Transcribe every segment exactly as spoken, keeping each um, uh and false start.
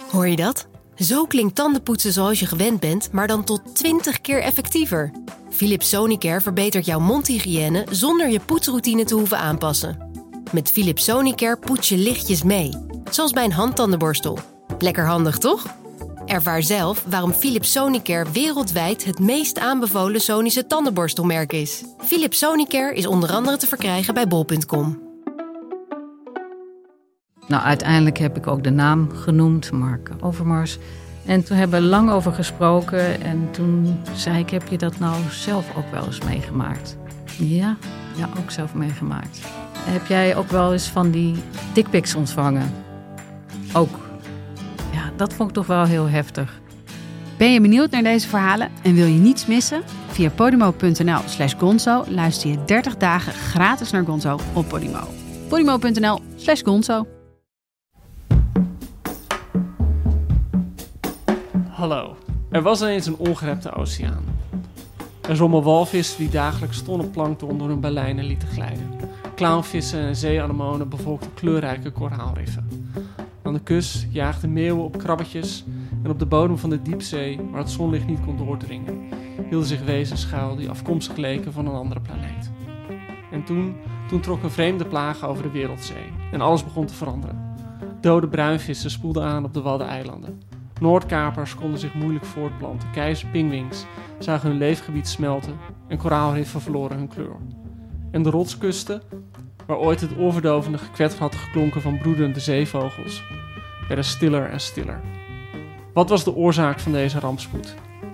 Hoor je dat? Zo klinkt tandenpoetsen zoals je gewend bent, maar dan tot twintig keer effectiever. Philips Sonicare verbetert jouw mondhygiëne zonder je poetsroutine te hoeven aanpassen. Met Philips Sonicare poets je lichtjes mee, zoals bij een handtandenborstel. Lekker handig, toch? Ervaar zelf waarom Philips Sonicare wereldwijd het meest aanbevolen Sonische tandenborstelmerk is. Philips Sonicare is onder andere te verkrijgen bij bol punt com. Nou, uiteindelijk heb ik ook de naam genoemd, Mark Overmars. En toen hebben we lang over gesproken. En toen zei ik, heb je dat nou zelf ook wel eens meegemaakt? Ja, ja, ook zelf meegemaakt. Heb jij ook wel eens van die dickpics ontvangen? Ook. Ja, dat vond ik toch wel heel heftig. Ben je benieuwd naar deze verhalen en wil je niets missen? Via podimo.nl slash gonzo luister je dertig dagen gratis naar Gonzo op Podimo. podimo.nl slash gonzo. Hallo, er was eens een ongerepte oceaan. Er zwommen walvissen die dagelijks tonnen plankton door hun balijnen lieten glijden. Clownvissen en zeeanemonen bevolkten kleurrijke koraalriffen. Aan de kust jaagden meeuwen op krabbetjes en op de bodem van de diepzee, waar het zonlicht niet kon doordringen, hielden zich wezens schuil die afkomstig leken van een andere planeet. En toen, toen trok een vreemde plaag over de wereldzee en alles begon te veranderen. Dode bruinvissen spoelden aan op de Waddeneilanden. Noordkapers konden zich moeilijk voortplanten, keizerpingwings zagen hun leefgebied smelten en koraalriffen verloren hun kleur. En de rotskusten, waar ooit het oorverdovende gekwetter had geklonken van broedende zeevogels, werden stiller en stiller. Wat was de oorzaak van deze rampspoed?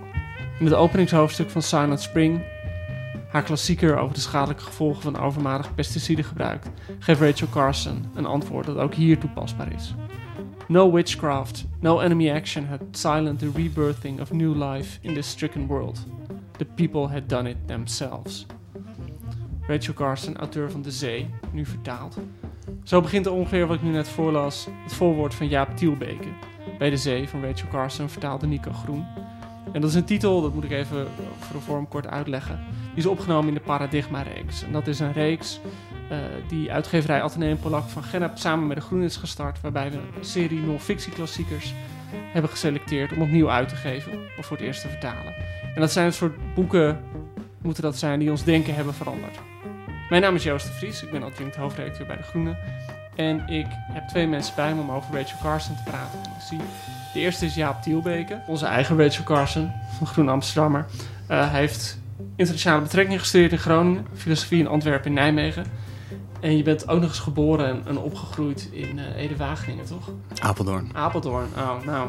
In het openingshoofdstuk van Silent Spring, haar klassieker over de schadelijke gevolgen van overmatig pesticidengebruik, geeft Rachel Carson een antwoord dat ook hier toepasbaar is. No witchcraft, no enemy action had silenced the rebirthing of new life in this stricken world. The people had done it themselves. Rachel Carson, auteur van De Zee, nu vertaald. Zo begint ongeveer wat ik nu net voorlas, het voorwoord van Jaap Tielbeke. Bij De Zee van Rachel Carson vertaalde Nico Groen. En dat is een titel, dat moet ik even voor de vorm kort uitleggen. Die is opgenomen in de Paradigma-reeks. En dat is een reeks uh, die uitgeverij Atheneum Polak van Gennep samen met de Groen is gestart. Waarbij we een serie non-fictie-klassiekers hebben geselecteerd om opnieuw uit te geven. Of voor het eerst te vertalen. En dat zijn een soort boeken, moeten dat zijn, die ons denken hebben veranderd. Mijn naam is Joost de Vries, ik ben adjunct hoofdredacteur bij De Groene. En ik heb twee mensen bij me om over Rachel Carson te praten. En ik zie, de eerste is Jaap Tielbeke, onze eigen Rachel Carson van Groen Amsterdammer. Uh, hij heeft internationale betrekkingen gestudeerd in Groningen, filosofie in Antwerpen en Nijmegen. En je bent ook nog eens geboren en, en opgegroeid in uh, Ede-Wageningen, toch? Apeldoorn. Apeldoorn, oh, nou.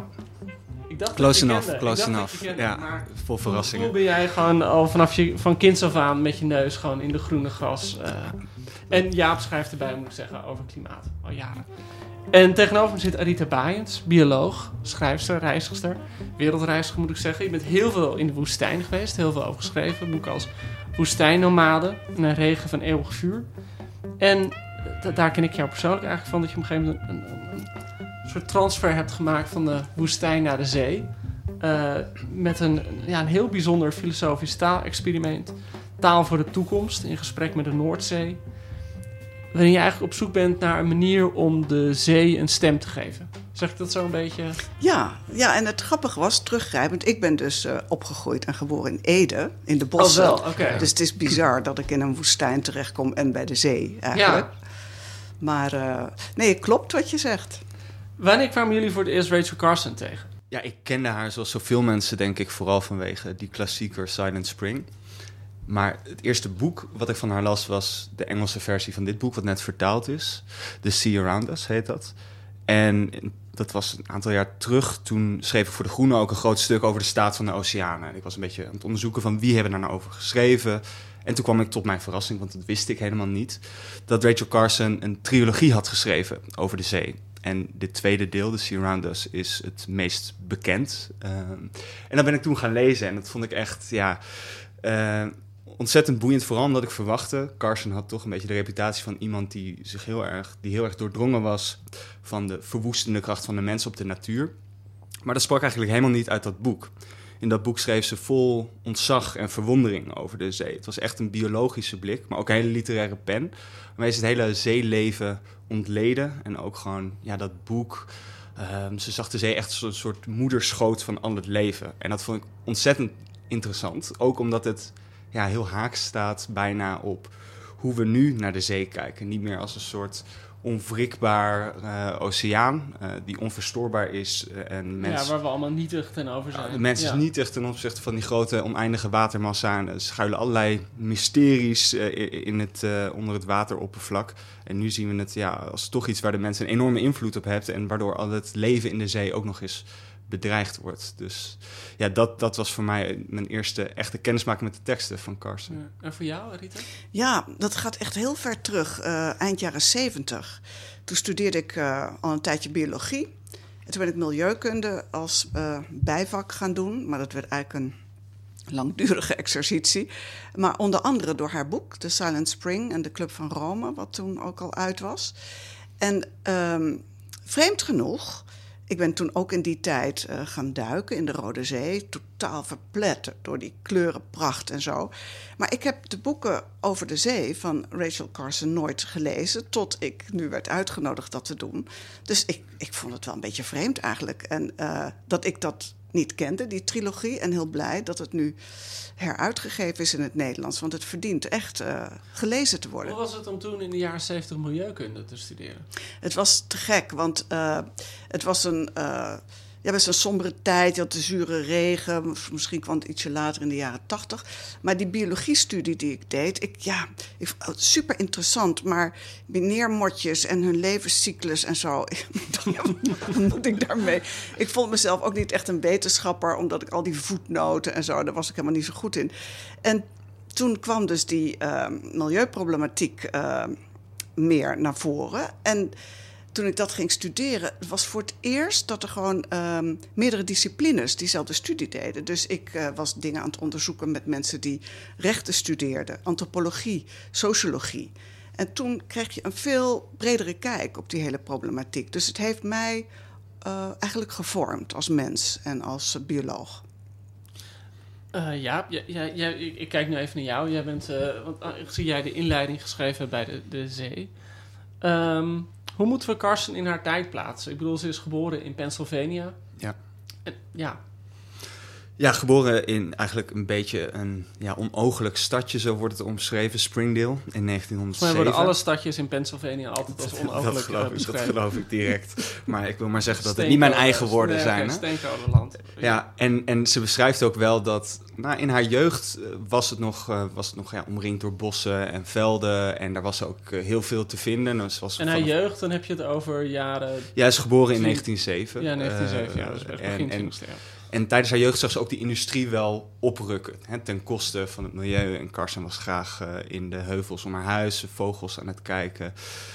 Ik dacht close dat enough, kende. close ik enough. Kende, ja, maar vol verrassingen. Hoe ben jij gewoon al vanaf je van kinds af aan met je neus gewoon in de groene gras? Uh, en Jaap schrijft erbij, moet ik zeggen, over klimaat, al jaren. En tegenover me zit Arita Baaiens, bioloog, schrijfster, reizigster, wereldreiziger moet ik zeggen. Je bent heel veel in de woestijn geweest, heel veel over geschreven. Boeken als Woestijnnomade en Een regen van eeuwig vuur. En d- daar ken ik jou persoonlijk eigenlijk van, dat je op een gegeven moment een, een, een soort transfer hebt gemaakt van de woestijn naar de zee. Uh, met een, ja, een heel bijzonder filosofisch taalexperiment. Taal voor de toekomst, in gesprek met de Noordzee. Waarin je eigenlijk op zoek bent naar een manier om de zee een stem te geven. Zeg ik dat zo een beetje? Ja, ja, en het grappige was, teruggrijpend, ik ben dus uh, opgegroeid en geboren in Ede, in de bossen. Oh wel, oké. Okay. Dus het is bizar dat ik in een woestijn terechtkom en bij de zee eigenlijk. Ja. Maar uh, nee, het klopt wat je zegt. Wanneer kwamen jullie voor het eerst Rachel Carson tegen? Ja, ik kende haar zoals zoveel mensen, denk ik, vooral vanwege die klassieker Silent Spring. Maar het eerste boek wat ik van haar las was de Engelse versie van dit boek, wat net vertaald is. The Sea Around Us heet dat. En dat was een aantal jaar terug. Toen schreef ik voor De Groene ook een groot stuk over de staat van de oceanen. En ik was een beetje aan het onderzoeken van wie hebben daar nou over geschreven. En toen kwam ik tot mijn verrassing, want dat wist ik helemaal niet, dat Rachel Carson een trilogie had geschreven over de zee. En dit tweede deel, The Sea Around Us, is het meest bekend. Uh, en dat ben ik toen gaan lezen en dat vond ik echt, ja, uh, ontzettend boeiend. Vooral omdat ik verwachtte, Carson had toch een beetje de reputatie van iemand die zich heel erg, die heel erg doordrongen was van de verwoestende kracht van de mens op de natuur. Maar dat sprak eigenlijk helemaal niet uit dat boek. In dat boek schreef ze vol ontzag en verwondering over de zee. Het was echt een biologische blik, maar ook een hele literaire pen. Waarmee ze het hele zeeleven ontleden. En ook gewoon, ja, dat boek Um, ze zag de zee echt als een soort moederschoot van al het leven. En dat vond ik ontzettend interessant. Ook omdat het ja, heel haaks staat bijna op hoe we nu naar de zee kijken. Niet meer als een soort onwrikbaar uh, oceaan uh, die onverstoorbaar is. Uh, en mens... Ja, waar we allemaal nietig ten over zijn. Uh, de mens ja. is nietig ten opzichte van die grote oneindige watermassa. En er schuilen allerlei mysteries uh, in het, uh, onder het wateroppervlak. En nu zien we het ja, als toch iets waar de mens een enorme invloed op heeft. En waardoor al het leven in de zee ook nog eens bedreigd wordt. Dus ja, dat, dat was voor mij mijn eerste echte kennismaking met de teksten van Carson. Ja. En voor jou, Rita? Ja, dat gaat echt heel ver terug. Uh, eind jaren zeventig. Toen studeerde ik uh, al een tijdje biologie. En toen ben ik milieukunde als uh, bijvak gaan doen. Maar dat werd eigenlijk een langdurige exercitie. Maar onder andere door haar boek, The Silent Spring en de Club van Rome, wat toen ook al uit was. En um, vreemd genoeg, ik ben toen ook in die tijd uh, gaan duiken in de Rode Zee. Totaal verpletterd door die kleurenpracht en zo. Maar ik heb de boeken over de zee van Rachel Carson nooit gelezen, tot ik nu werd uitgenodigd dat te doen. Dus ik, ik vond het wel een beetje vreemd eigenlijk. En uh, dat ik dat niet kende, die trilogie. En heel blij dat het nu heruitgegeven is in het Nederlands. Want het verdient echt uh, gelezen te worden. Hoe was het om toen in de jaren zeventig milieukunde te studeren? Het was te gek, want uh, het was een, uh, ja, best een sombere tijd. Je had de zure regen, misschien kwam het ietsje later in de jaren tachtig. Maar die biologiestudie die ik deed, ik, ja, ik vond het super interessant. Maar meneermotjes en hun levenscyclus en zo, ik dacht, ja, wat moet ik daarmee? Ik vond mezelf ook niet echt een wetenschapper, omdat ik al die voetnoten en zo, daar was ik helemaal niet zo goed in. En toen kwam dus die uh, milieuproblematiek uh, meer naar voren. En toen ik dat ging studeren, het was voor het eerst dat er gewoon um, meerdere disciplines diezelfde studie deden. Dus ik uh, was dingen aan het onderzoeken met mensen die rechten studeerden, antropologie, sociologie. En toen kreeg je een veel bredere kijk op die hele problematiek. Dus het heeft mij uh, eigenlijk gevormd als mens en als uh, bioloog. Uh, ja, ja, ja, ja, ik kijk nu even naar jou. Jij bent, uh, want uh, zie jij de inleiding geschreven bij de, de zee. Um, hoe moeten we Carson in haar tijd plaatsen? Ik bedoel, ze is geboren in Pennsylvania. Ja. En, ja. Ja, geboren in eigenlijk een beetje een ja, onooglijk stadje, zo wordt het omschreven, Springdale, in negentienhonderdzeven. Maar worden alle stadjes in Pennsylvania altijd als onooglijk dat geloof, beschreven? Dat geloof ik direct. Maar ik wil maar zeggen dat het niet mijn eigen woorden nee, zijn. Okay, Steenkolenland. Ja, en, en ze beschrijft ook wel dat nou, in haar jeugd was het nog, uh, was het nog ja, omringd door bossen en velden. En daar was ook uh, heel veel te vinden. Dus was en haar vanaf... jeugd, dan heb je het over jaren... Ja, ze is geboren in negentien zeven. Ja, negentien zeven, uh, ja, dus begin en, twintigste jaar. En tijdens haar jeugd zag ze ook die industrie wel oprukken. Hè, ten koste van het milieu. En Carson was graag uh, in de heuvels om haar huis, vogels aan het kijken.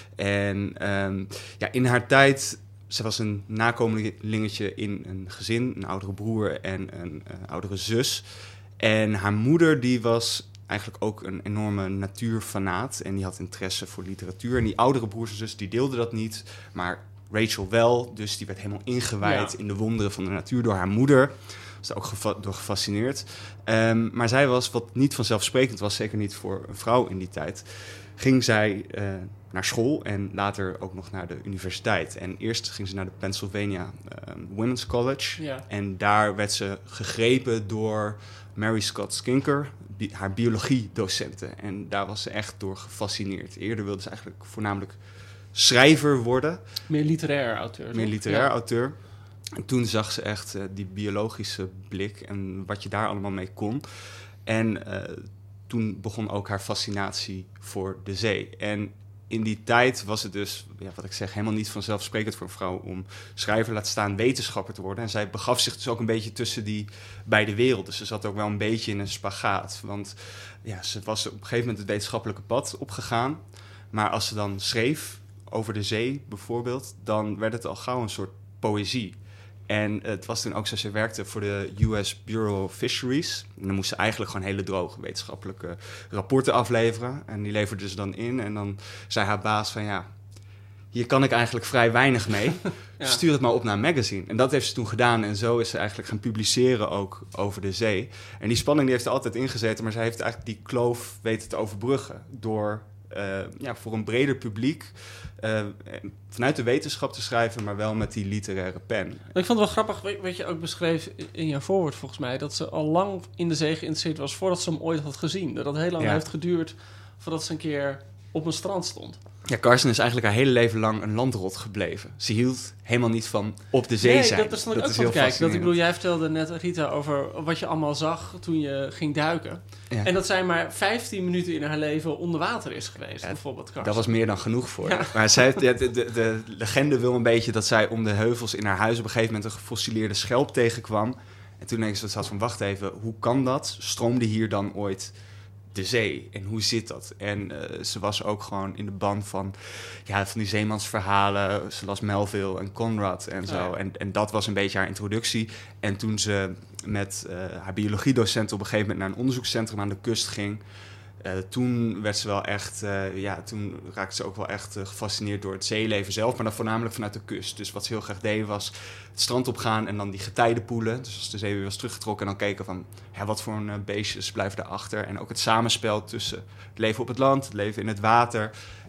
En um, ja, in haar tijd, ze was een nakomelingetje in een gezin. Een oudere broer en een uh, oudere zus. En haar moeder die was eigenlijk ook een enorme natuurfanaat. En die had interesse voor literatuur. En die oudere broers en zus die deelden dat niet. Maar Rachel wel, dus die werd helemaal ingewijd ja. in de wonderen van de natuur door haar moeder. Was daar ook geva- door gefascineerd. Um, maar zij was, wat niet vanzelfsprekend was, zeker niet voor een vrouw in die tijd, ging zij uh, naar school en later ook nog naar de universiteit. En eerst ging ze naar de Pennsylvania uh, Women's College. Ja. En daar werd ze gegrepen door Mary Scott Skinker, bi- haar biologiedocente. En daar was ze echt door gefascineerd. Eerder wilde ze eigenlijk voornamelijk schrijver worden. Meer literair auteur. Meer literair ja. auteur. En toen zag ze echt uh, die biologische blik en wat je daar allemaal mee kon. En uh, toen begon ook haar fascinatie voor de zee. En in die tijd was het dus, ja, wat ik zeg, helemaal niet vanzelfsprekend voor een vrouw om schrijver, laat staan wetenschapper te worden. En zij begaf zich dus ook een beetje tussen die beide werelden. Ze zat ook wel een beetje in een spagaat. Want ja, ze was op een gegeven moment het wetenschappelijke pad opgegaan. Maar als ze dan schreef over de zee bijvoorbeeld, dan werd het al gauw een soort poëzie. En het was toen ook zo, ze werkte voor de U S Bureau of Fisheries. En dan moest ze eigenlijk gewoon hele droge wetenschappelijke rapporten afleveren. En die leverde ze dan in. En dan zei haar baas van ja, hier kan ik eigenlijk vrij weinig mee. Ja. Stuur het maar op naar een magazine. En dat heeft ze toen gedaan. En zo is ze eigenlijk gaan publiceren ook over de zee. En die spanning die heeft er altijd ingezeten. Maar zij heeft eigenlijk die kloof weten te overbruggen door uh, ja, voor een breder publiek uh, vanuit de wetenschap te schrijven, maar wel met die literaire pen. Ik vond het wel grappig, wat je ook beschreef in jouw voorwoord volgens mij, dat ze al lang in de zee geïnteresseerd was voordat ze hem ooit had gezien. Dat het heel lang ja. heeft geduurd voordat ze een keer op een strand stond. Ja, Carson is eigenlijk haar hele leven lang een landrot gebleven. Ze hield helemaal niet van op de zee nee, zijn. Dat, dat stond ik ook van te kijken. Dat, ik bedoel, jij vertelde net, Rita, over wat je allemaal zag toen je ging duiken. Ja. En dat zij maar vijftien minuten in haar leven onder water is geweest, ja, bijvoorbeeld Carson. Dat was meer dan genoeg voor ja. Maar zij, de, de, de, de legende wil een beetje dat zij om de heuvels in haar huis op een gegeven moment een gefossileerde schelp tegenkwam. En toen denk ik ze van, wacht even, hoe kan dat? Stroomde hier dan ooit de zee? En hoe zit dat? En uh, ze was ook gewoon in de ban van, ja, van die zeemansverhalen. Ze las Melville en Conrad en zo. Ja. En, en dat was een beetje haar introductie. En toen ze met uh, haar biologiedocent op een gegeven moment naar een onderzoekscentrum aan de kust ging, Uh, toen werd ze wel echt, uh, ja, toen raakte ze ook wel echt uh, gefascineerd door het zeeleven zelf, maar dan voornamelijk vanuit de kust. Dus wat ze heel graag deed was het strand opgaan en dan die getijdenpoelen. Dus als de zee weer was teruggetrokken en dan keken van, ja, wat voor een uh, beestjes blijven daarachter. En ook het samenspel tussen het leven op het land, het leven in het water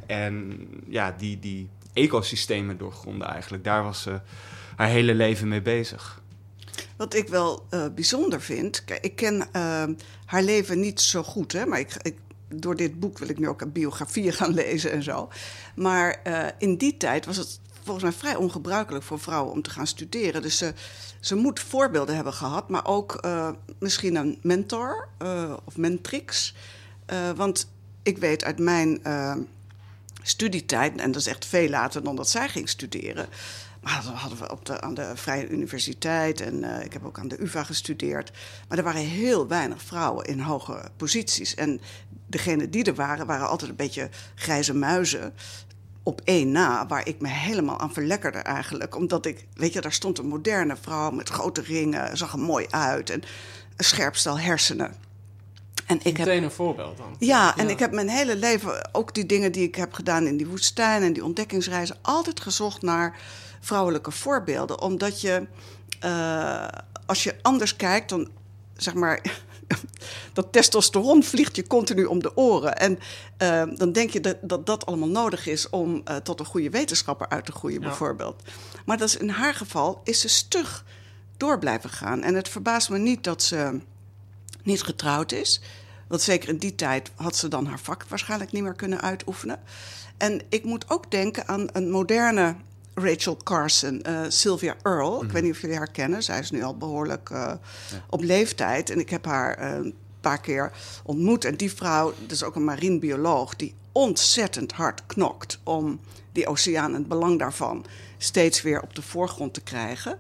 en ja, die, die ecosystemen doorgronden eigenlijk. Daar was ze haar hele leven mee bezig. Wat ik wel uh, bijzonder vind, kijk, ik ken uh, haar leven niet zo goed, hè, maar ik, ik, door dit boek wil ik nu ook een biografieën gaan lezen en zo. Maar uh, in die tijd was het volgens mij vrij ongebruikelijk voor vrouwen om te gaan studeren. Dus ze, ze moet voorbeelden hebben gehad, maar ook uh, misschien een mentor uh, of mentrix. Uh, want ik weet uit mijn uh, studietijd, en dat is echt veel later dan dat zij ging studeren, maar dat hadden we op de, aan de Vrije Universiteit en uh, ik heb ook aan de U vA gestudeerd. Maar er waren heel weinig vrouwen in hoge posities. En degenen die er waren, waren altijd een beetje grijze muizen op één na, waar ik me helemaal aan verlekkerde eigenlijk. Omdat ik, weet je, daar stond een moderne vrouw met grote ringen, zag er mooi uit en een scherp stel hersenen. En ik Meteen heb, een voorbeeld dan. Ja, en ja. ik heb mijn hele leven, ook die dingen die ik heb gedaan in die woestijn en die ontdekkingsreizen, altijd gezocht naar vrouwelijke voorbeelden. Omdat je, uh, als je anders kijkt, dan zeg maar, dat testosteron vliegt je continu om de oren. En uh, dan denk je dat, dat dat allemaal nodig is om uh, tot een goede wetenschapper uit te groeien, ja. bijvoorbeeld. Maar dat is, in haar geval is ze stug door blijven gaan. En het verbaast me niet dat ze niet getrouwd is. Want zeker in die tijd had ze dan haar vak waarschijnlijk niet meer kunnen uitoefenen. En ik moet ook denken aan een moderne Rachel Carson, uh, Sylvia Earle. Mm-hmm. Ik weet niet of jullie haar kennen. Zij is nu al behoorlijk uh, ja. op leeftijd. En ik heb haar uh, een paar keer ontmoet. En die vrouw, dat is ook een marinebioloog, die ontzettend hard knokt om die oceaan en het belang daarvan steeds weer op de voorgrond te krijgen.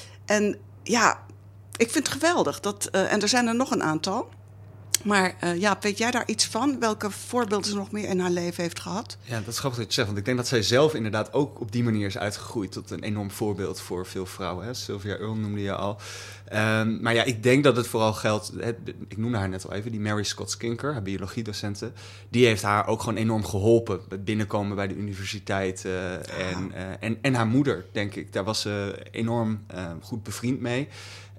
En ja, ik vind het geweldig. Dat, uh, en er zijn er nog een aantal. Maar uh, ja, weet jij daar iets van? Welke voorbeelden ze nog meer in haar leven heeft gehad? Ja, dat is grappig dat je zegt. Want ik denk dat zij zelf inderdaad ook op die manier is uitgegroeid tot een enorm voorbeeld voor veel vrouwen. Hè? Sylvia Earle noemde je al. Um, maar ja, ik denk dat het vooral geldt. Het, ik noemde haar net al even, die Mary Scott Skinker, haar biologiedocenten. Die heeft haar ook gewoon enorm geholpen bij binnenkomen bij de universiteit. Uh, ja. en, uh, en, en haar moeder, denk ik. Daar was ze enorm uh, goed bevriend mee.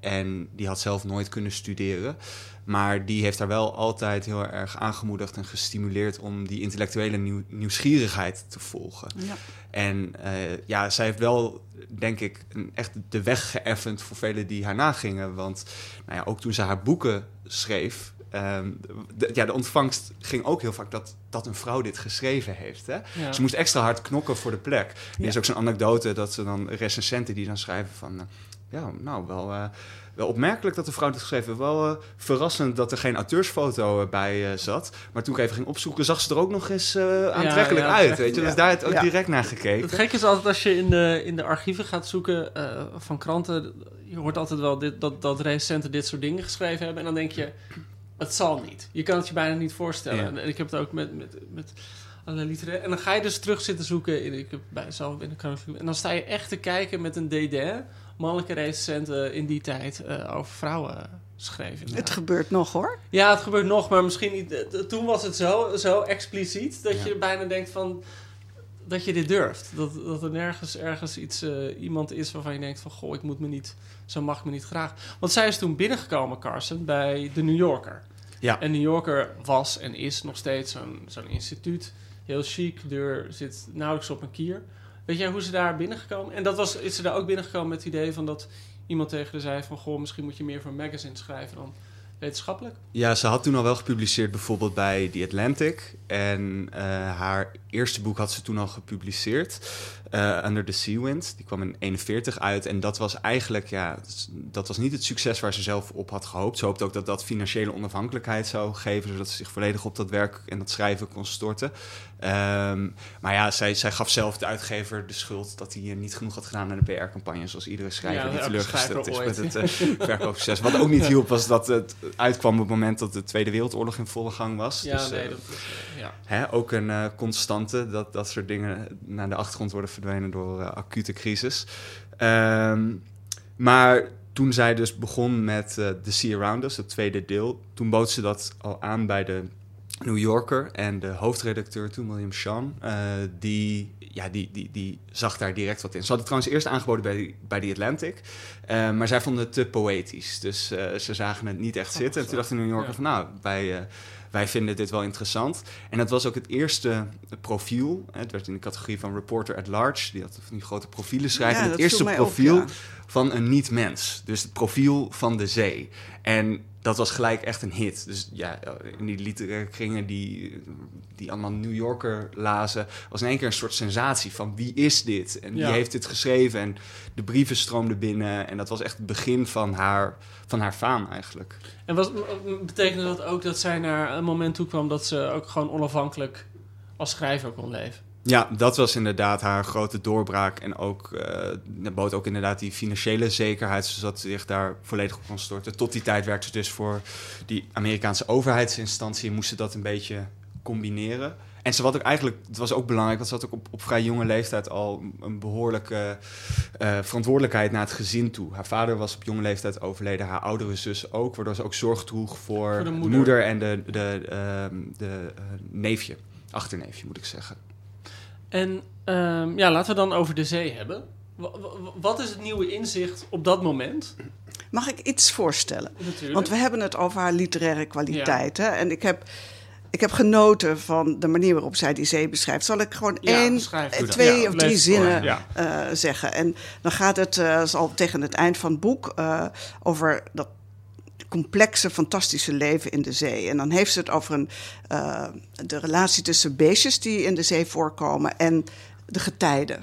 En die had zelf nooit kunnen studeren. Maar die heeft haar wel altijd heel erg aangemoedigd en gestimuleerd om die intellectuele nieuw, nieuwsgierigheid te volgen. Ja. En uh, ja, zij heeft wel, denk ik, een, echt de weg geëffend voor velen die haar nagingen. Want nou ja, ook toen ze haar boeken schreef, Um, de, ja, de ontvangst ging ook heel vaak dat, dat een vrouw dit geschreven heeft. Hè? Ja. Ze moest extra hard knokken voor de plek. Er ja. is ook zo'n anekdote dat ze dan recensenten die dan schrijven van, Uh, ja, nou, wel, uh, wel opmerkelijk dat de vrouw dit geschreven heeft. Wel uh, verrassend dat er geen auteursfoto uh, bij uh, zat. Maar toen ik even ging opzoeken, zag ze er ook nog eens uh, aantrekkelijk ja, ja, uit. Weet je? Dus ja. daar het ook ja. direct naar gekeken. Het gekke is altijd als je in de, in de archieven gaat zoeken uh, van kranten. Je hoort altijd wel dit, dat, dat recensenten dit soort dingen geschreven hebben. En dan denk je, het zal niet. Je kan het je bijna niet voorstellen. Ja. En ik heb het ook met, met, met allerlei literaire. En dan ga je dus terug zitten zoeken. In, ik heb bij zelf in de en dan sta je echt te kijken met een dédain. Mannelijke recensenten in die tijd uh, over vrouwen schreven. Het gebeurt nog, hoor. Ja, het gebeurt nog, maar misschien niet. Uh, toen was het zo, zo expliciet dat ja. je bijna denkt van dat je dit durft. Dat, dat er nergens ergens iets uh, iemand is waarvan je denkt van goh, ik moet me niet, zo mag ik me niet graag. Want zij is toen binnengekomen, Carson, bij de New Yorker. Ja. En New Yorker was en is nog steeds zo'n, zo'n instituut Heel chic, de deur zit nauwelijks op een kier. Weet jij hoe ze daar binnengekomen? En dat was, is ze daar ook binnengekomen met het idee van dat iemand tegen haar zei van... goh, misschien moet je meer voor een magazine schrijven dan wetenschappelijk? Ja, ze had toen al wel gepubliceerd bijvoorbeeld bij The Atlantic. En uh, haar eerste boek had ze toen al gepubliceerd. Uh, Under the Sea Wind. Die kwam in eenenveertig uit. En dat was eigenlijk, ja, dat was niet het succes waar ze zelf op had gehoopt. Ze hoopte ook dat dat financiële onafhankelijkheid zou geven, zodat ze zich volledig op dat werk en dat schrijven kon storten. Um, maar ja, zij, zij gaf zelf de uitgever de schuld dat hij niet genoeg had gedaan aan de P R-campagne, zoals iedere schrijver ja, die teleurgesteld is ooit. met het uh, verkoopsucces. Wat ook niet hielp, was dat het uitkwam op het moment dat de Tweede Wereldoorlog in volle gang was. Ja, dus, nee, uh, dat is, uh, ja. Hè, ook een uh, constante, dat dat soort dingen naar de achtergrond worden verdwenen door uh, acute crisis. Um, maar toen zij dus begon met uh, The Sea Around Us, het tweede deel, toen bood ze dat al aan bij de New Yorker. En de hoofdredacteur toen, William Shawn, uh, die, ja, die, die, die zag daar direct wat in. Ze hadden het trouwens eerst aangeboden bij, bij The Atlantic, uh, maar zij vonden het te poëtisch. Dus uh, ze zagen het niet echt oh, zitten. En toen dacht de New Yorker ja. van, nou, wij... Uh, Wij vinden dit wel interessant. En dat was ook het eerste profiel. Het werd in de categorie van Reporter at Large. Die had van die grote profielen schrijven. Ja, het eerste profiel op, ja. van een niet-mens. Dus het profiel van de zee. En dat was gelijk echt een hit. Dus ja, in die literaire kringen die, die allemaal New Yorker lazen, was in één keer een soort sensatie van wie is dit? En wie ja. heeft dit geschreven? En de brieven stroomden binnen. En dat was echt het begin van haar, van haar faam eigenlijk. En was, betekende dat ook dat zij naar een moment toe kwam dat ze ook gewoon onafhankelijk als schrijver kon leven? Ja, dat was inderdaad haar grote doorbraak. En ook, uh, bood ook inderdaad die financiële zekerheid, zodat ze zich daar volledig op kon storten. Tot die tijd werkte ze dus voor die Amerikaanse overheidsinstantie en moest ze dat een beetje combineren. En ze had ook eigenlijk, het was ook belangrijk, want ze had ook op, op vrij jonge leeftijd al een behoorlijke uh, verantwoordelijkheid naar het gezin toe. Haar vader was op jonge leeftijd overleden, haar oudere zus ook, waardoor ze ook zorg droeg voor, voor de moeder. de moeder en de, de, uh, de uh, neefje, achterneefje moet ik zeggen. En um, ja, laten we dan over de zee hebben. W- w- wat is het nieuwe inzicht op dat moment? Mag ik iets voorstellen? Natuurlijk. Want we hebben het over haar literaire kwaliteit. Ja. Hè? En ik heb, ik heb genoten van de manier waarop zij die zee beschrijft. Zal ik gewoon ja, één, twee ja, of drie zinnen ja. uh, zeggen? En dan gaat het uh, al tegen het eind van het boek uh, over dat complexe, fantastische leven in de zee. En dan heeft ze het over een, uh, de relatie tussen beestjes die in de zee voorkomen en de getijden.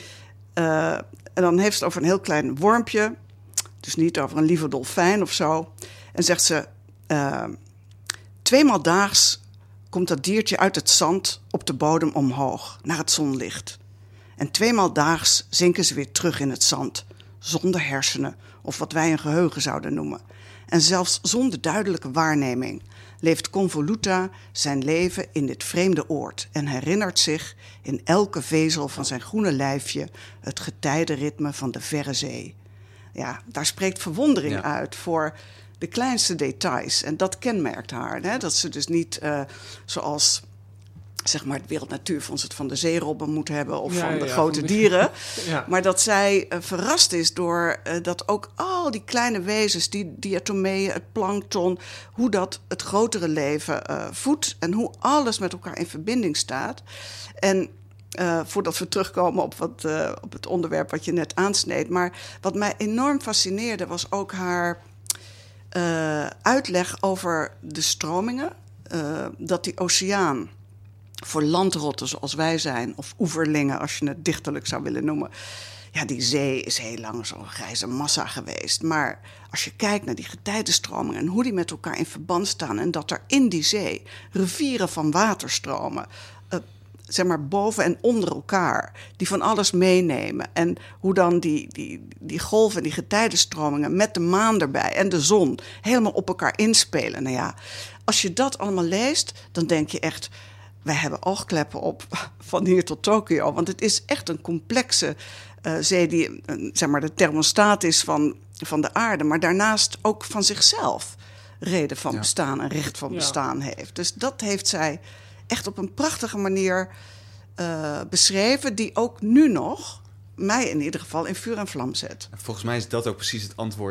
Uh, en dan heeft ze het over een heel klein wormpje, dus niet over een lieve dolfijn of zo. En zegt ze, uh, tweemaal daags komt dat diertje uit het zand op de bodem omhoog, naar het zonlicht. En tweemaal daags zinken ze weer terug in het zand, zonder hersenen of wat wij een geheugen zouden noemen. En zelfs zonder duidelijke waarneming leeft Convoluta zijn leven in dit vreemde oord en herinnert zich in elke vezel van zijn groene lijfje het getijdenritme van de verre zee. Ja, daar spreekt verwondering ja. uit voor de kleinste details. En dat kenmerkt haar. Hè? Dat ze dus niet uh, zoals zeg maar het Wereld Natuurfonds het van de zeerobben moet hebben of ja, van de ja, grote van de... dieren. ja. Maar dat zij uh, verrast is door uh, dat ook al die kleine wezens, die diatomeeën, het plankton, hoe dat het grotere leven uh, voedt en hoe alles met elkaar in verbinding staat. En uh, voordat we terugkomen op, wat, uh, op het onderwerp wat je net aansneed. Maar wat mij enorm fascineerde was ook haar uh, uitleg over de stromingen. Uh, dat die oceaan voor landrotten zoals wij zijn, of oeverlingen als je het dichterlijk zou willen noemen. Ja, die zee is heel lang zo'n grijze massa geweest. Maar als je kijkt naar die getijdenstromingen en hoe die met elkaar in verband staan en dat er in die zee rivieren van water stromen, uh, zeg maar boven en onder elkaar, die van alles meenemen. En hoe dan die, die, die golven, die getijdenstromingen met de maan erbij en de zon helemaal op elkaar inspelen. Nou ja, als je dat allemaal leest, dan denk je echt, wij hebben oogkleppen op van hier tot Tokio. Want het is echt een complexe uh, zee die uh, zeg maar de thermostaat is van, van de aarde. Maar daarnaast ook van zichzelf reden van ja. bestaan en recht van ja. bestaan heeft. Dus dat heeft zij echt op een prachtige manier uh, beschreven. Die ook nu nog mij in ieder geval in vuur en vlam zet. Volgens mij is dat ook precies het antwoord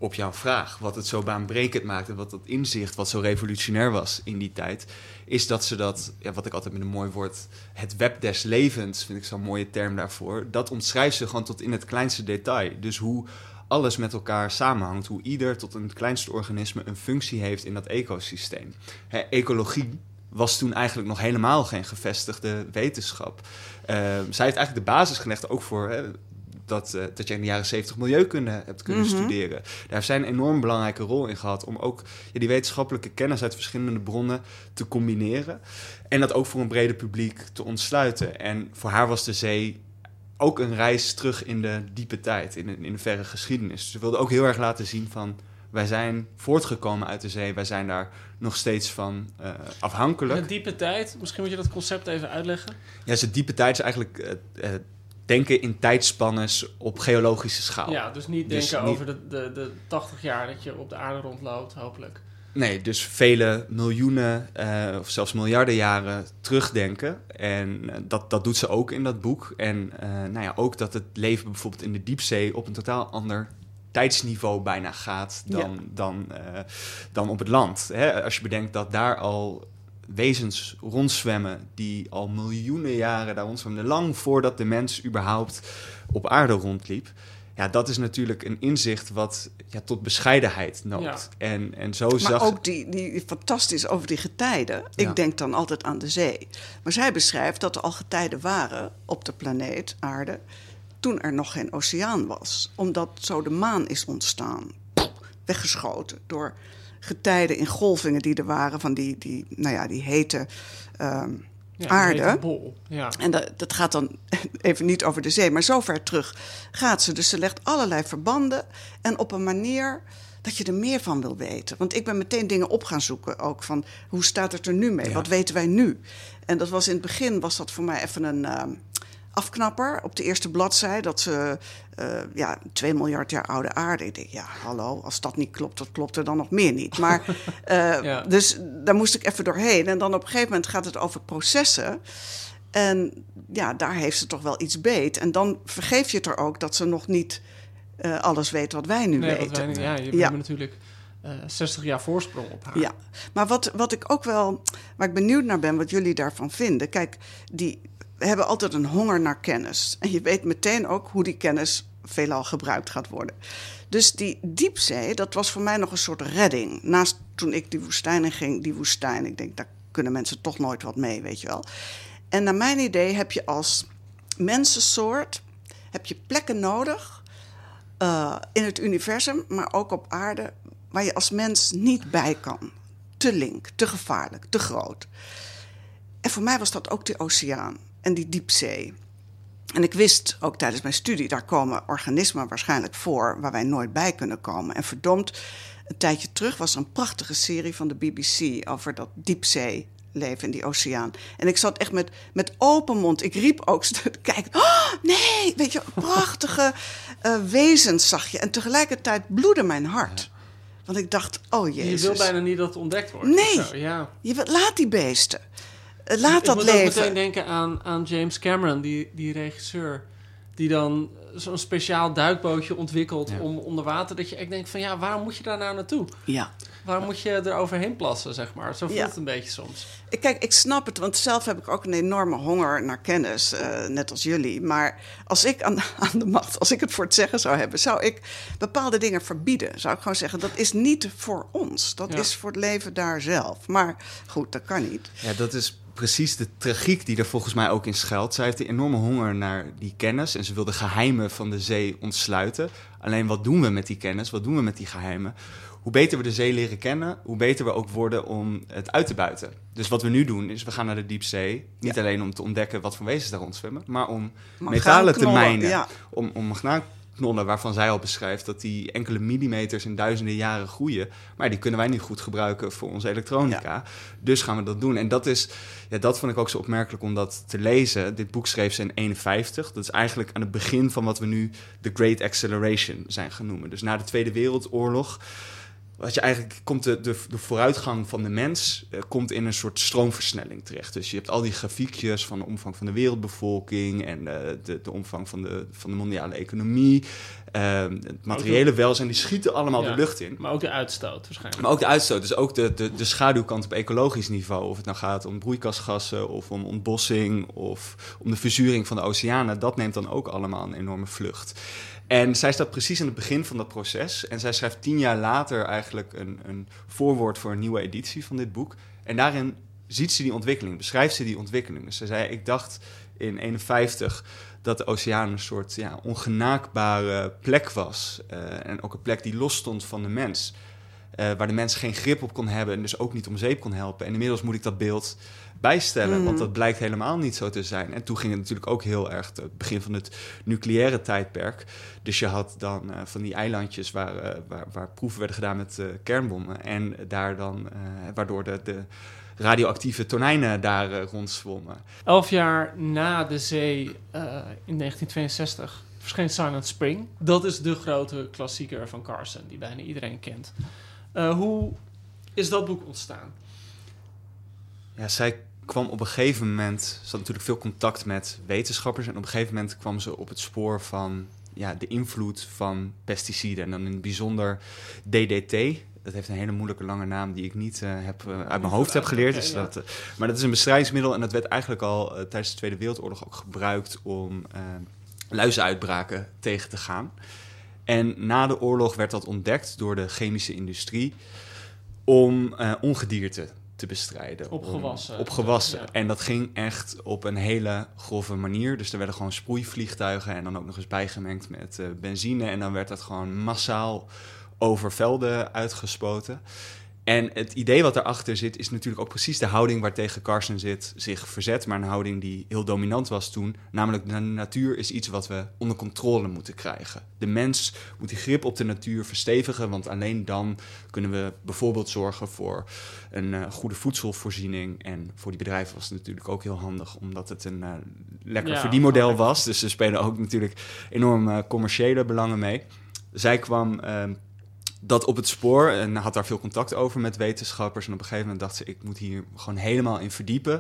op jouw vraag, wat het zo baanbrekend maakt en wat dat inzicht, wat zo revolutionair was in die tijd, is dat ze dat, ja, wat ik altijd met een mooi woord, het web des levens, vind ik zo'n mooie term daarvoor, dat omschrijft ze gewoon tot in het kleinste detail. Dus hoe alles met elkaar samenhangt, hoe ieder tot in het kleinste organisme een functie heeft in dat ecosysteem. Hè, ecologie was toen eigenlijk nog helemaal geen gevestigde wetenschap. Uh, zij heeft eigenlijk de basis gelegd ook voor hè, dat, uh, dat je in de jaren zeventig milieukunde hebt kunnen Mm-hmm. studeren. Daar heeft zij een enorm belangrijke rol in gehad om ook ja, die wetenschappelijke kennis uit verschillende bronnen te combineren. En dat ook voor een breder publiek te ontsluiten. En voor haar was de zee ook een reis terug in de diepe tijd, in de, in de verre geschiedenis. Ze wilde ook heel erg laten zien van, wij zijn voortgekomen uit de zee, wij zijn daar nog steeds van uh, afhankelijk. De diepe tijd, misschien moet je dat concept even uitleggen. Ja, dus de diepe tijd is eigenlijk uh, uh, denken in tijdspannes op geologische schaal. Ja, dus niet Dus denken niet- over de, de, de tachtig jaar dat je op de aarde rondloopt, hopelijk. Nee, dus vele miljoenen uh, of zelfs miljarden jaren terugdenken. En uh, dat, dat doet ze ook in dat boek. En uh, nou ja, ook dat het leven bijvoorbeeld in de diepzee op een totaal ander tijdsniveau bijna gaat dan, Ja. dan, uh, dan op het land. Hè? Als je bedenkt dat daar al wezens rondzwemmen die al miljoenen jaren daar rondzwemmen, lang voordat de mens überhaupt op aarde rondliep. Ja, dat is natuurlijk een inzicht wat ja, tot bescheidenheid noopt. Ja. En, en zo Maar zag... ook die, die fantastisch over die getijden. Ik Ja. denk dan altijd aan de zee. Maar zij beschrijft dat er al getijden waren op de planeet aarde toen er nog geen oceaan was. Omdat zo de maan is ontstaan. Pff, weggeschoten door getijden in golvingen die er waren van die, die, nou ja, die hete ehm, Ja, aarde. een hete bol. Ja. En dat, dat gaat dan even niet over de zee, maar zo ver terug gaat ze. Dus ze legt allerlei verbanden en op een manier dat je er meer van wil weten. Want ik ben meteen dingen op gaan zoeken ook van hoe staat het er nu mee? Ja. Wat weten wij nu? En dat was in het begin was dat voor mij even een uh, afknapper op de eerste bladzij. Dat ze uh, ja, twee miljard jaar oude aarde. Ik denk, ja, hallo, als dat niet klopt, dat klopt er dan nog meer niet. Maar uh, Ja. dus daar moest ik even doorheen. En dan op een gegeven moment gaat het over processen. En ja, daar heeft ze toch wel iets beet. En dan vergeef je het er ook dat ze nog niet uh, alles weet wat wij nu Nee, weten. wat wij, niet- ja, je Ja. hebt natuurlijk uh, zestig jaar voorsprong op haar. Ja, maar wat, wat ik ook wel, waar ik benieuwd naar ben, wat jullie daarvan vinden. Kijk, die hebben altijd een honger naar kennis. En je weet meteen ook hoe die kennis veelal gebruikt gaat worden. Dus die diepzee, dat was voor mij nog een soort redding. Naast toen ik die woestijn in ging, die woestijn, ik denk, daar kunnen mensen toch nooit wat mee, weet je wel. En naar mijn idee heb je als mensensoort heb je plekken nodig uh, in het universum, maar ook op aarde, waar je als mens niet bij kan. Te link, te gevaarlijk, te groot. En voor mij was dat ook de oceaan en die diepzee. En ik wist ook tijdens mijn studie, daar komen organismen waarschijnlijk voor waar wij nooit bij kunnen komen. En verdomd, een tijdje terug was er een prachtige serie van de B B C over dat diepzee leven in die oceaan. En ik zat echt met, met open mond. Ik riep ook, kijk, oh, nee, weet je, prachtige uh, wezens zag je. En tegelijkertijd bloedde mijn hart. Want ik dacht, oh jezus. Je wil bijna niet dat het ontdekt wordt. Nee. Zo, ja. Je wil, laat die beesten. Uh, laat ik dat moet leven. ook meteen denken aan, aan James Cameron, die, die regisseur. Die dan zo'n speciaal duikbootje ontwikkelt Ja. om onder water. Dat je echt denkt van ja, waarom moet je daar nou naartoe? Ja. Waarom moet je er overheen plassen, zeg maar? Zo voelt Ja. het een beetje soms. Ik- Kijk, ik snap het, want zelf heb ik ook een enorme honger naar kennis, uh, net als jullie. Maar als ik aan, aan de macht, als ik het voor het zeggen zou hebben, zou ik bepaalde dingen verbieden. Zou ik gewoon zeggen, dat is niet voor ons. Dat Ja. is voor het leven daar zelf. Maar goed, dat kan niet. Ja, dat is precies de tragiek die er volgens mij ook in schuilt. Zij heeft een enorme honger naar die kennis en ze wil de geheimen van de zee ontsluiten. Alleen wat doen we met die kennis? Wat doen we met die geheimen? Hoe beter we de zee leren kennen, hoe beter we ook worden om het uit te buiten. Dus wat we nu doen is, we gaan naar de diepzee. Niet Ja. alleen om te ontdekken wat voor wezens daar rondzwemmen, maar om Maar metalen te graanknollen, mijnen. ja. Om, om magnaatknollen, waarvan zij al beschrijft dat die enkele millimeters in duizenden jaren groeien. Maar die kunnen wij nu goed gebruiken voor onze elektronica. Dus gaan we dat doen. En dat is, ja, dat vond ik ook zo opmerkelijk om dat te lezen. Dit boek schreef ze in eenenvijftig. Dat is eigenlijk aan het begin van wat we nu de Great Acceleration zijn genoemd. Dus na de Tweede Wereldoorlog wat je eigenlijk komt de, de, de vooruitgang van de mens uh, komt in een soort stroomversnelling terecht. Dus je hebt al die grafiekjes van de omvang van de wereldbevolking en uh, de, de omvang van de, van de mondiale economie. Uh, het materiële welzijn, die schieten allemaal ja, de lucht in. Maar ook de uitstoot waarschijnlijk. Maar ook de uitstoot, dus ook de, de, de schaduwkant op ecologisch niveau. Of het nou gaat om broeikasgassen of om ontbossing of om de verzuring van de oceanen. Dat neemt dan ook allemaal een enorme vlucht. En zij staat precies in het begin van dat proces. En zij schrijft tien jaar later eigenlijk een, een voorwoord voor een nieuwe editie van dit boek. En daarin ziet ze die ontwikkeling, beschrijft ze die ontwikkeling. Dus ze zei, ik dacht in eenenvijftig dat de oceaan een soort ja, ongenaakbare plek was. Uh, en ook een plek die los stond van de mens. Uh, waar de mens geen grip op kon hebben en dus ook niet om zeep kon helpen. En inmiddels moet ik dat beeld bijstellen, mm. want dat blijkt helemaal niet zo te zijn. En toen ging het natuurlijk ook heel erg het begin van het nucleaire tijdperk. Dus je had dan uh, van die eilandjes waar, uh, waar, waar proeven werden gedaan met uh, kernbommen. En daar dan, uh, waardoor de, de radioactieve tonijnen daar uh, rondzwommen. Elf jaar na de zee uh, in negentien tweeënzestig verscheen Silent Spring. Dat is de grote klassieker van Carson, die bijna iedereen kent. Uh, hoe is dat boek ontstaan? Ja, zij kwam op een gegeven moment... Ze had natuurlijk veel contact met wetenschappers... en op een gegeven moment kwam ze op het spoor van ja, de invloed van pesticiden. En dan in het bijzonder D D T. Dat heeft een hele moeilijke lange naam die ik niet uh, heb, uh, uit mijn hoofd heb geleerd. Dus dat, uh, maar dat is een bestrijdingsmiddel en dat werd eigenlijk al uh, tijdens de Tweede Wereldoorlog ook gebruikt om uh, luizenuitbraken tegen te gaan. En na de oorlog werd dat ontdekt door de chemische industrie om uh, ongedierte te bestrijden. Op gewassen. Op gewassen. Ja. En dat ging echt op een hele grove manier. Dus er werden gewoon sproeivliegtuigen en dan ook nog eens bijgemengd met uh, benzine. En dan werd dat gewoon massaal over velden uitgespoten. En het idee wat daarachter zit is natuurlijk ook precies de houding waartegen Carson zit, zich verzet. Maar een houding die heel dominant was toen. Namelijk, de natuur is iets wat we onder controle moeten krijgen. De mens moet die grip op de natuur verstevigen. Want alleen dan kunnen we bijvoorbeeld zorgen voor een uh, goede voedselvoorziening. En voor die bedrijven was het natuurlijk ook heel handig, omdat het een uh, lekker ja, verdienmodel was. Dus ze spelen ook natuurlijk enorm uh, commerciële belangen mee. Zij kwam Uh, dat op het spoor en had daar veel contact over met wetenschappers. En op een gegeven moment dacht ze, ik moet hier gewoon helemaal in verdiepen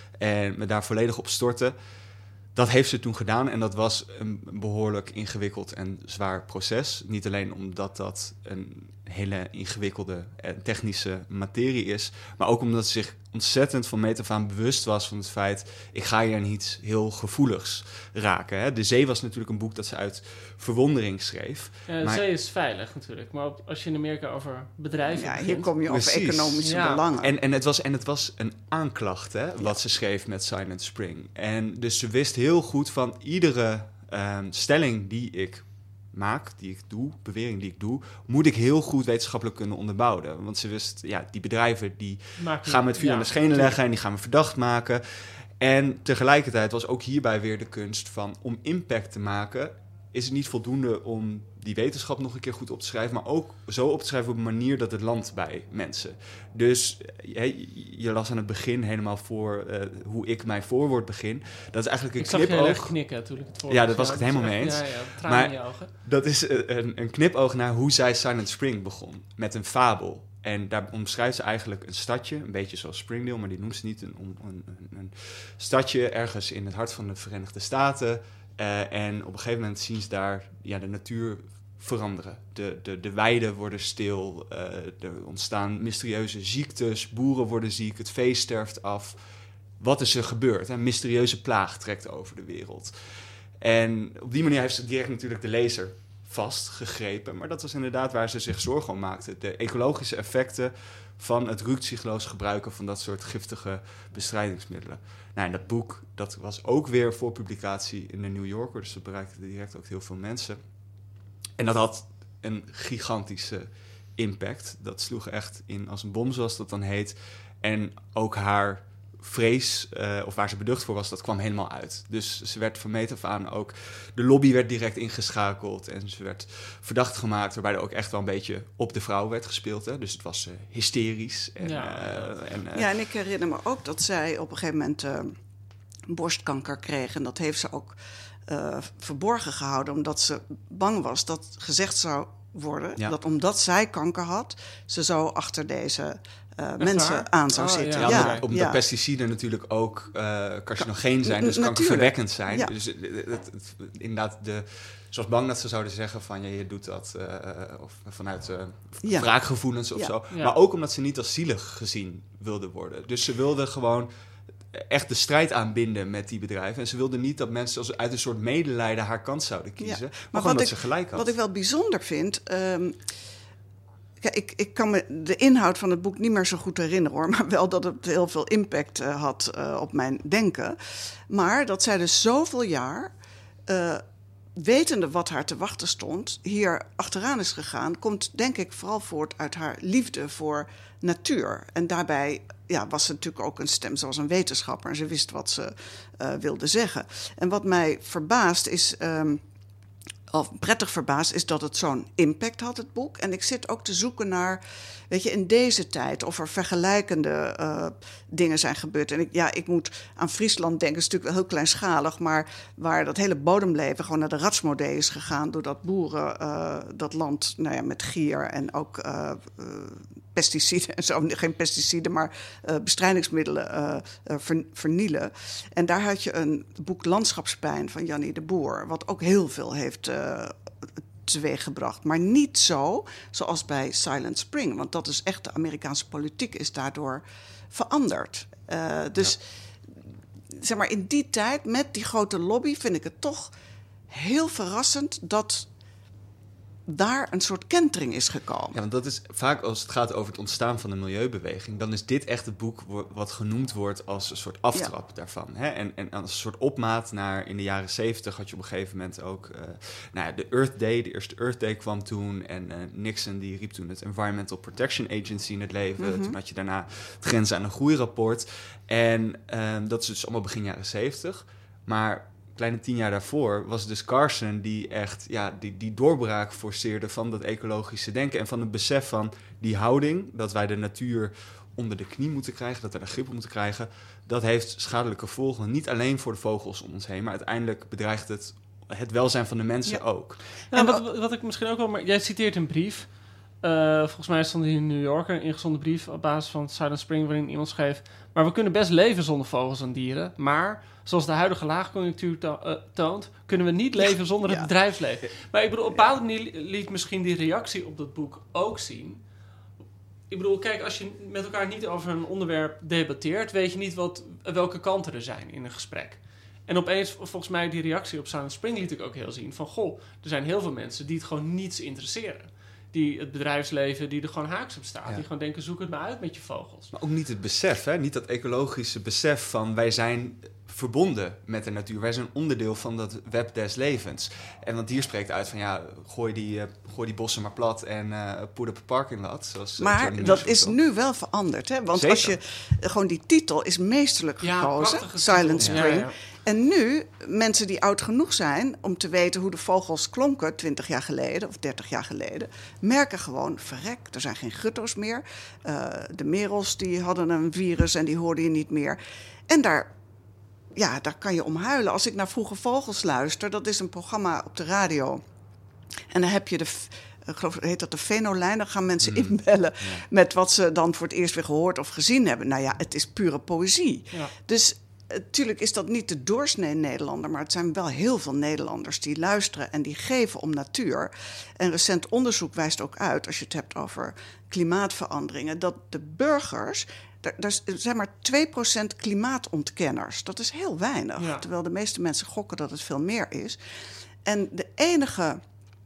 en me daar volledig op storten. Dat heeft ze toen gedaan en dat was een behoorlijk ingewikkeld en zwaar proces. Niet alleen omdat dat een hele ingewikkelde en technische materie is, maar ook omdat ze zich ontzettend van meet af aan bewust was van het feit, ik ga hier niet heel gevoeligs raken. Hè. De Zee was natuurlijk een boek dat ze uit verwondering schreef. Ja, de maar, zee is veilig natuurlijk, maar op, als je in Amerika over bedrijven Ja, begint, hier kom je over precies. economische Ja. belangen. En, en, het was, en het was een aanklacht, hè, wat ze schreef met Silent Spring. En dus ze wist heel goed van iedere uh, stelling die ik maak, die ik doe, bewering die ik doe, moet ik heel goed wetenschappelijk kunnen onderbouwen. Want ze wist, ja, die bedrijven die Maak je- gaan met vuur ja, aan de schenen leggen en die gaan me verdacht maken. En tegelijkertijd was ook hierbij weer de kunst van, om impact te maken, is het niet voldoende om die wetenschap nog een keer goed op te schrijven, maar ook zo op te schrijven op een manier dat het landt bij mensen. Dus je, je las aan het begin helemaal voor uh, hoe ik mijn voorwoord begin. Dat is eigenlijk een Ik zag je heel erg knipoog. knikken toen ik het voor. Ja, daar was ik het helemaal mee eens. Ja, ja, tranen Maar- in je ogen. Dat is een, een knipoog naar hoe zij Silent Spring begon. Met een fabel. En daar omschrijft ze eigenlijk een stadje, een beetje zoals Springdale, maar die noemt ze niet. Een, een, een, een stadje ergens in het hart van de Verenigde Staten. Uh, en op een gegeven moment zien ze daar ja, de natuur veranderen. De, de, de weiden worden stil, uh, er ontstaan mysterieuze ziektes, boeren worden ziek, het vee sterft af. Wat is er gebeurd? Een mysterieuze plaag trekt over de wereld. En op die manier heeft ze direct natuurlijk de lezer vastgegrepen. Maar dat was inderdaad waar ze zich zorgen om maakte. De ecologische effecten van het rukzichtloos gebruiken van dat soort giftige bestrijdingsmiddelen. Nou, en dat boek, dat was ook weer voor publicatie in de New Yorker. Dus dat bereikte direct ook heel veel mensen. En dat had een gigantische impact. Dat sloeg echt in als een bom, zoals dat dan heet. En ook haar vrees, uh, of waar ze beducht voor was, dat kwam helemaal uit. Dus ze werd van meet af aan ook... De lobby werd direct ingeschakeld en ze werd verdacht gemaakt, waarbij er ook echt wel een beetje op de vrouw werd gespeeld. Hè? Dus het was uh, hysterisch. En, Ja. uh, en, uh, Ja, en ik herinner me ook dat zij op een gegeven moment uh, borstkanker kreeg. En dat heeft ze ook uh, verborgen gehouden, omdat ze bang was dat gezegd zou worden. Ja. Dat omdat zij kanker had, ze zo achter deze uh, mensen waar? aan zou Oh, zitten. ja. Ja, Ja, omdat, omdat ja. pesticiden natuurlijk ook uh, carcinogeen zijn, N- dus natuurlijk. kankerverwekkend zijn. Ja. Dus het, het, het, het- inderdaad, de, ze was bang dat ze zouden zeggen van ja, je doet dat uh, of vanuit uh, Ja. wraakgevoelens of Ja. zo. Ja. Maar ook omdat ze niet als zielig gezien wilde worden. Dus ze wilde gewoon echt de strijd aanbinden met die bedrijven. En ze wilde niet dat mensen als uit een soort medelijden haar kant zouden kiezen. Ja. Maar, Maar gewoon wat dat ik- ze gelijk had. Wat ik wel bijzonder vind. Um, kijk, ik, ik kan me de inhoud van het boek niet meer zo goed herinneren hoor. Maar wel dat het heel veel impact uh, had uh, op mijn denken. Maar dat zij dus zoveel jaar. Uh, wetende wat haar te wachten stond, hier achteraan is gegaan, komt denk ik vooral voort uit haar liefde voor natuur. En daarbij ja, was ze natuurlijk ook een stem zoals een wetenschapper en ze wist wat ze uh, wilde zeggen. En wat mij verbaast is, um, of prettig verbaasd, is dat het zo'n impact had, het boek. En ik zit ook te zoeken naar, weet je, in deze tijd of er vergelijkende uh, dingen zijn gebeurd. En ik, ja, ik moet aan Friesland denken, het is natuurlijk wel heel kleinschalig, maar waar dat hele bodemleven gewoon naar de ratsmodee is gegaan, doordat boeren uh, dat land, nou ja, met gier en ook uh, uh, pesticiden en zo, geen pesticiden, maar uh, bestrijdingsmiddelen uh, uh, ver, vernielen. En daar had je een boek Landschapspijn van Jannie de Boer, wat ook heel veel heeft uh, teweeggebracht. Maar niet zo zoals bij Silent Spring, want dat is echt, de Amerikaanse politiek is daardoor veranderd. Uh, dus ja. zeg maar, in die tijd, met die grote lobby, vind ik het toch heel verrassend dat daar een soort kentering is gekomen. Ja, want dat is vaak als het gaat over het ontstaan van de milieubeweging, dan is dit echt het boek wat genoemd wordt als een soort aftrap ja. daarvan. Hè? En, en als een soort opmaat naar in de jaren zeventig had je op een gegeven moment ook uh, nou ja, de Earth Day, de eerste Earth Day kwam toen en uh, Nixon die riep toen het Environmental Protection Agency in het leven. Mm-hmm. Toen had je daarna het Grenzen aan een Groeirapport. En uh, dat is dus allemaal begin jaren zeventig. Maar kleine tien jaar daarvoor was dus Carson die echt ja, die, die doorbraak forceerde van dat ecologische denken en van het besef van die houding, dat wij de natuur onder de knie moeten krijgen, dat we er grip op moeten krijgen, dat heeft schadelijke gevolgen, niet alleen voor de vogels om ons heen, maar uiteindelijk bedreigt het het welzijn van de mensen ja. ook. Nou, wat, wat ik misschien ook wel, maar jij citeert een brief, uh, volgens mij stond die in New Yorker, een ingezonden brief op basis van Silent Spring, waarin iemand schreef, maar we kunnen best leven zonder vogels en dieren, maar zoals de huidige laagconjunctuur to- uh, toont, kunnen we niet leven ja, zonder het ja. bedrijfsleven. Maar ik bedoel, op een bepaalde manier liet misschien die reactie op dat boek ook zien. Ik bedoel, kijk, als je met elkaar niet over een onderwerp debatteert, weet je niet wat, welke kanten er zijn in een gesprek. En opeens, volgens mij, die reactie op Silent Spring liet ik ook heel zien van, goh, er zijn heel veel mensen die het gewoon niets interesseren. Die het bedrijfsleven, die er gewoon haaks op staat. Ja. Die gewoon denken, zoek het maar uit met je vogels. Maar ook niet het besef, hè? Niet dat ecologische besef van wij zijn verbonden met de natuur. Wij zijn onderdeel van dat web des levens. En want hier spreekt uit van ja, gooi die, uh, gooi die bossen maar plat en uh, put up a parking lot. Zoals, uh, maar dat is nu wel veranderd, hè? Want Zeker. Als je uh, gewoon die titel is meesterlijk gekozen, ja, Silent Spring. Ja, ja. En nu, mensen die oud genoeg zijn om te weten hoe de vogels klonken twintig jaar geleden of dertig jaar geleden, merken gewoon, verrek, er zijn geen gutto's meer. Uh, de merels die hadden een virus en die hoorden je niet meer. En daar, ja, daar kan je om huilen. Als ik naar Vroege Vogels luister, dat is een programma op de radio. En dan heb je de, ik geloof, heet dat de Venolijn, dan gaan mensen mm. inbellen ja. met wat ze dan voor het eerst weer gehoord of gezien hebben. Nou ja, het is pure poëzie. Ja. Dus natuurlijk is dat niet de doorsnee Nederlander, maar het zijn wel heel veel Nederlanders die luisteren en die geven om natuur. En recent onderzoek wijst ook uit, als je het hebt over klimaatveranderingen, dat de burgers, er zijn maar twee procent klimaatontkenners. Dat is heel weinig, ja. terwijl de meeste mensen gokken dat het veel meer is. En de enige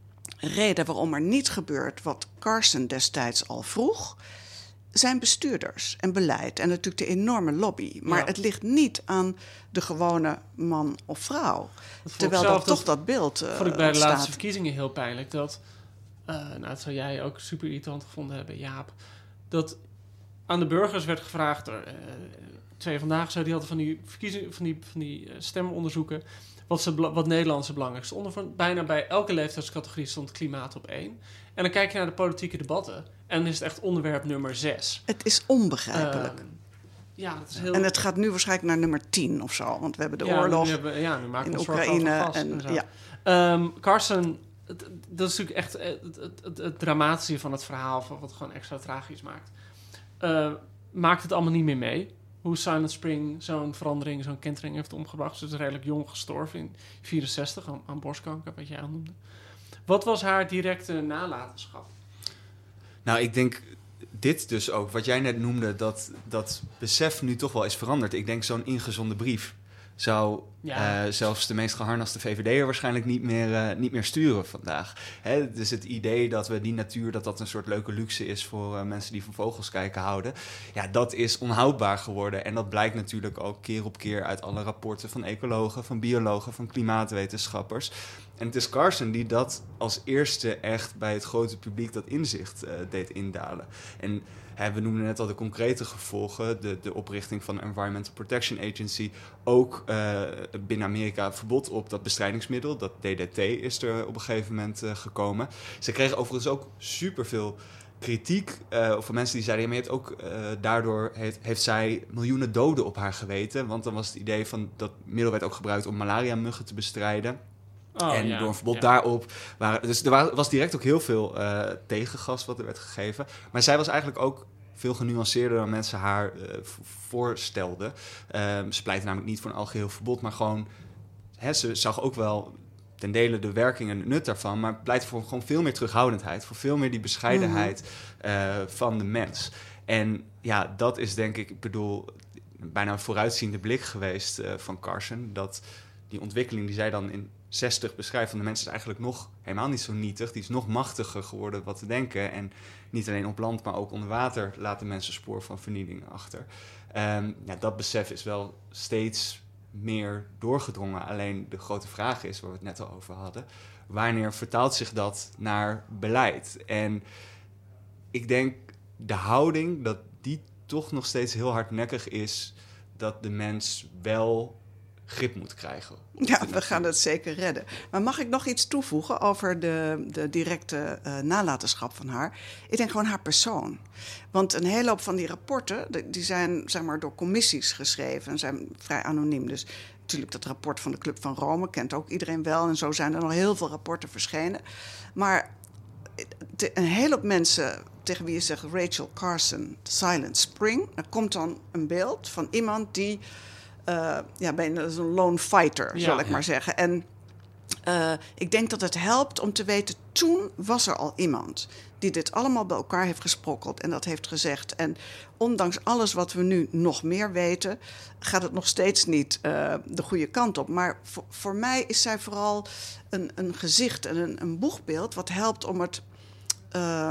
reden waarom er niet gebeurt wat Carson destijds al vroeg, zijn bestuurders en beleid en natuurlijk de enorme lobby. Maar ja. het ligt niet aan de gewone man of vrouw. Terwijl dat toch dat beeld uh, vond ik bij de staat. laatste verkiezingen heel pijnlijk. Dat, uh, nou, dat zou jij ook super irritant gevonden hebben, Jaap. Dat aan de burgers werd gevraagd door uh, Twee Vandaag, zo, die hadden van die, verkiezingen, van die, van die uh, stemonderzoeken, wat, ze, wat Nederlandse belangrijkste ondervan. Bijna bij elke leeftijdscategorie stond klimaat op één. En dan kijk je naar de politieke debatten en dan is het echt onderwerp nummer zes. Het is onbegrijpelijk. Uh, ja, het is heel... En het gaat nu waarschijnlijk naar nummer tien of zo, want we hebben de ja, oorlog nu hebben, ja, nu maken in we Oekraïne. gas En, en ja. um, Carson het, dat is natuurlijk echt het, het, het, het dramatische van het verhaal, van wat het gewoon extra tragisch maakt. Uh, maakt het allemaal niet meer mee. Hoe Silent Spring zo'n verandering, zo'n kentering heeft omgebracht. Ze is redelijk jong gestorven in vierenzestig aan, aan borstkanker, wat jij al noemde. Wat was haar directe nalatenschap? Nou, ik denk dit dus ook, wat jij net noemde, dat dat besef nu toch wel is veranderd. Ik denk zo'n ingezonden brief zou ja. uh, zelfs de meest geharnaste V V D'er waarschijnlijk niet meer, uh, niet meer sturen vandaag. Hè, dus het idee dat we die natuur, dat dat een soort leuke luxe is voor uh, mensen die van vogels kijken houden, ja, dat is onhoudbaar geworden. En dat blijkt natuurlijk ook keer op keer uit alle rapporten van ecologen, van biologen, van klimaatwetenschappers. En het is Carson die dat als eerste echt bij het grote publiek dat inzicht uh, deed indalen. En hè, we noemden net al de concrete gevolgen, de, de oprichting van de Environmental Protection Agency, ook uh, binnen Amerika verbod op dat bestrijdingsmiddel, dat D D T is er op een gegeven moment uh, gekomen. Ze kregen overigens ook superveel kritiek uh, van mensen die zeiden, ja, maar je hebt ook, uh, daardoor heeft, heeft zij miljoenen doden op haar geweten, want dan was het idee van dat middel werd ook gebruikt om malaria-muggen te bestrijden. Oh, en ja, door een verbod ja. daarop waren... Dus er was direct ook heel veel uh, tegengas wat er werd gegeven. Maar zij was eigenlijk ook veel genuanceerder dan mensen haar uh, voorstelden. Um, ze pleitte namelijk niet voor een algeheel verbod, maar gewoon... Hè, ze zag ook wel ten dele de werking en het nut daarvan, maar pleitte voor gewoon veel meer terughoudendheid, voor veel meer die bescheidenheid mm-hmm. uh, van de mens. En ja, dat is denk ik, ik bedoel, bijna een vooruitziende blik geweest uh, van Carson, dat die ontwikkeling die zij dan in zestig beschrijft van de mensen is eigenlijk nog helemaal niet zo nietig. Die is nog machtiger geworden wat te denken. En niet alleen op land, maar ook onder water laten mensen spoor van vernieling achter. Um, ja, dat besef is wel steeds meer doorgedrongen. Alleen de grote vraag is, waar we het net al over hadden, wanneer vertaalt zich dat naar beleid? En ik denk de houding dat die toch nog steeds heel hardnekkig is, dat de mens wel grip moet krijgen. Ja, we gaan het zeker redden. Maar mag ik nog iets toevoegen over de, de directe uh, nalatenschap van haar? Ik denk gewoon haar persoon. Want een hele hoop van die rapporten, die zijn zeg maar door commissies geschreven en zijn vrij anoniem. Dus natuurlijk dat rapport van de Club van Rome kent ook iedereen wel. En zo zijn er nog heel veel rapporten verschenen. Maar de, een hele hoop mensen tegen wie je zegt Rachel Carson, Silent Spring, dan komt dan een beeld van iemand die Uh, ja, ben een lone fighter, ja, zal ik ja. maar zeggen. En uh, ik denk dat het helpt om te weten, toen was er al iemand die dit allemaal bij elkaar heeft gesprokkeld en dat heeft gezegd. En ondanks alles wat we nu nog meer weten, gaat het nog steeds niet uh, de goede kant op. Maar voor, voor mij is zij vooral een, een gezicht en een, een boegbeeld wat helpt om het... Uh,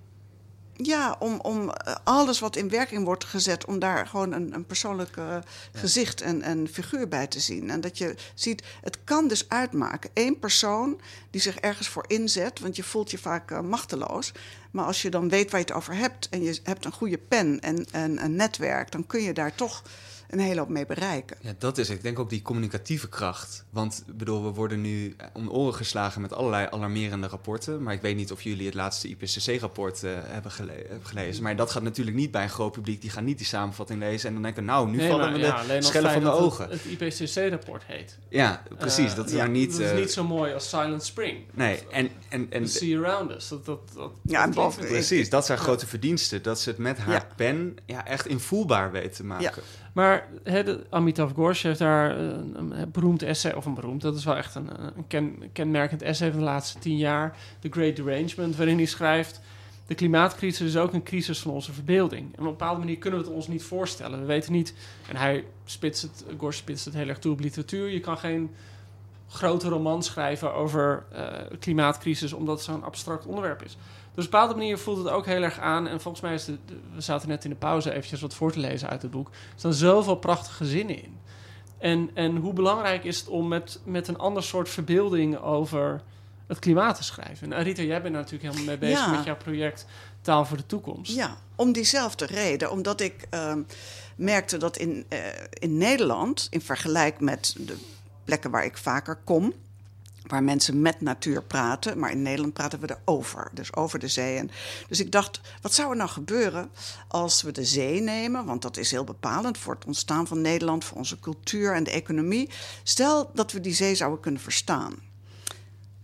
Ja, om, om alles wat in werking wordt gezet, om daar gewoon een, een persoonlijk uh, ja. gezicht en, en figuur bij te zien. En dat je ziet, het kan dus uitmaken. Eén persoon die zich ergens voor inzet, want je voelt je vaak uh, machteloos. Maar als je dan weet waar je het over hebt en je hebt een goede pen en, en een netwerk, dan kun je daar toch een hele hoop mee bereiken. Ja, dat is, ik denk ook die communicatieve kracht. Want ik bedoel, we worden nu om de oren geslagen met allerlei alarmerende rapporten. Maar ik weet niet of jullie het laatste I P C C-rapport uh, hebben, gele- hebben gelezen. Maar dat gaat natuurlijk niet bij een groot publiek. Die gaan niet die samenvatting lezen en dan denken, nou, nu nee, vallen we ja, de schellen van de ogen. Het, het I P C C-rapport heet. Ja, precies. Uh, dat is ja, niet... Dat is niet zo mooi als Silent Spring. Nee, en... en, en The Sea Around Us. Dat, dat, dat, ja, dat boven, precies. Dat zijn ja. grote verdiensten. Dat ze het met haar ja. pen ja, echt invoelbaar weten te maken. Ja. Maar he, de, Amitav Ghosh heeft daar een, een beroemd essay, of een beroemd, dat is wel echt een, een ken, kenmerkend essay van de laatste tien jaar, The Great Derangement, waarin hij schrijft, de klimaatcrisis is ook een crisis van onze verbeelding. En op een bepaalde manier kunnen we het ons niet voorstellen. We weten niet, en hij spitst het, Ghosh spitst het heel erg toe op literatuur, je kan geen grote roman schrijven over uh, klimaatcrisis, omdat het zo'n abstract onderwerp is. Dus op een bepaalde manier voelt het ook heel erg aan. En volgens mij is de, de, we zaten net in de pauze eventjes wat voor te lezen uit het boek. Er staan zoveel prachtige zinnen in. En, en hoe belangrijk is het om met, met een ander soort verbeelding over het klimaat te schrijven. En Arita, jij bent daar natuurlijk helemaal mee bezig ja. met jouw project Taal voor de Toekomst. Ja, om diezelfde reden. Omdat ik uh, merkte dat in, uh, in Nederland, in vergelijking met de plekken waar ik vaker kom, waar mensen met natuur praten, maar in Nederland praten we erover, dus over de zee. En dus ik dacht, wat zou er nou gebeuren als we de zee nemen, want dat is heel bepalend voor het ontstaan van Nederland, voor onze cultuur en de economie. Stel dat we die zee zouden kunnen verstaan.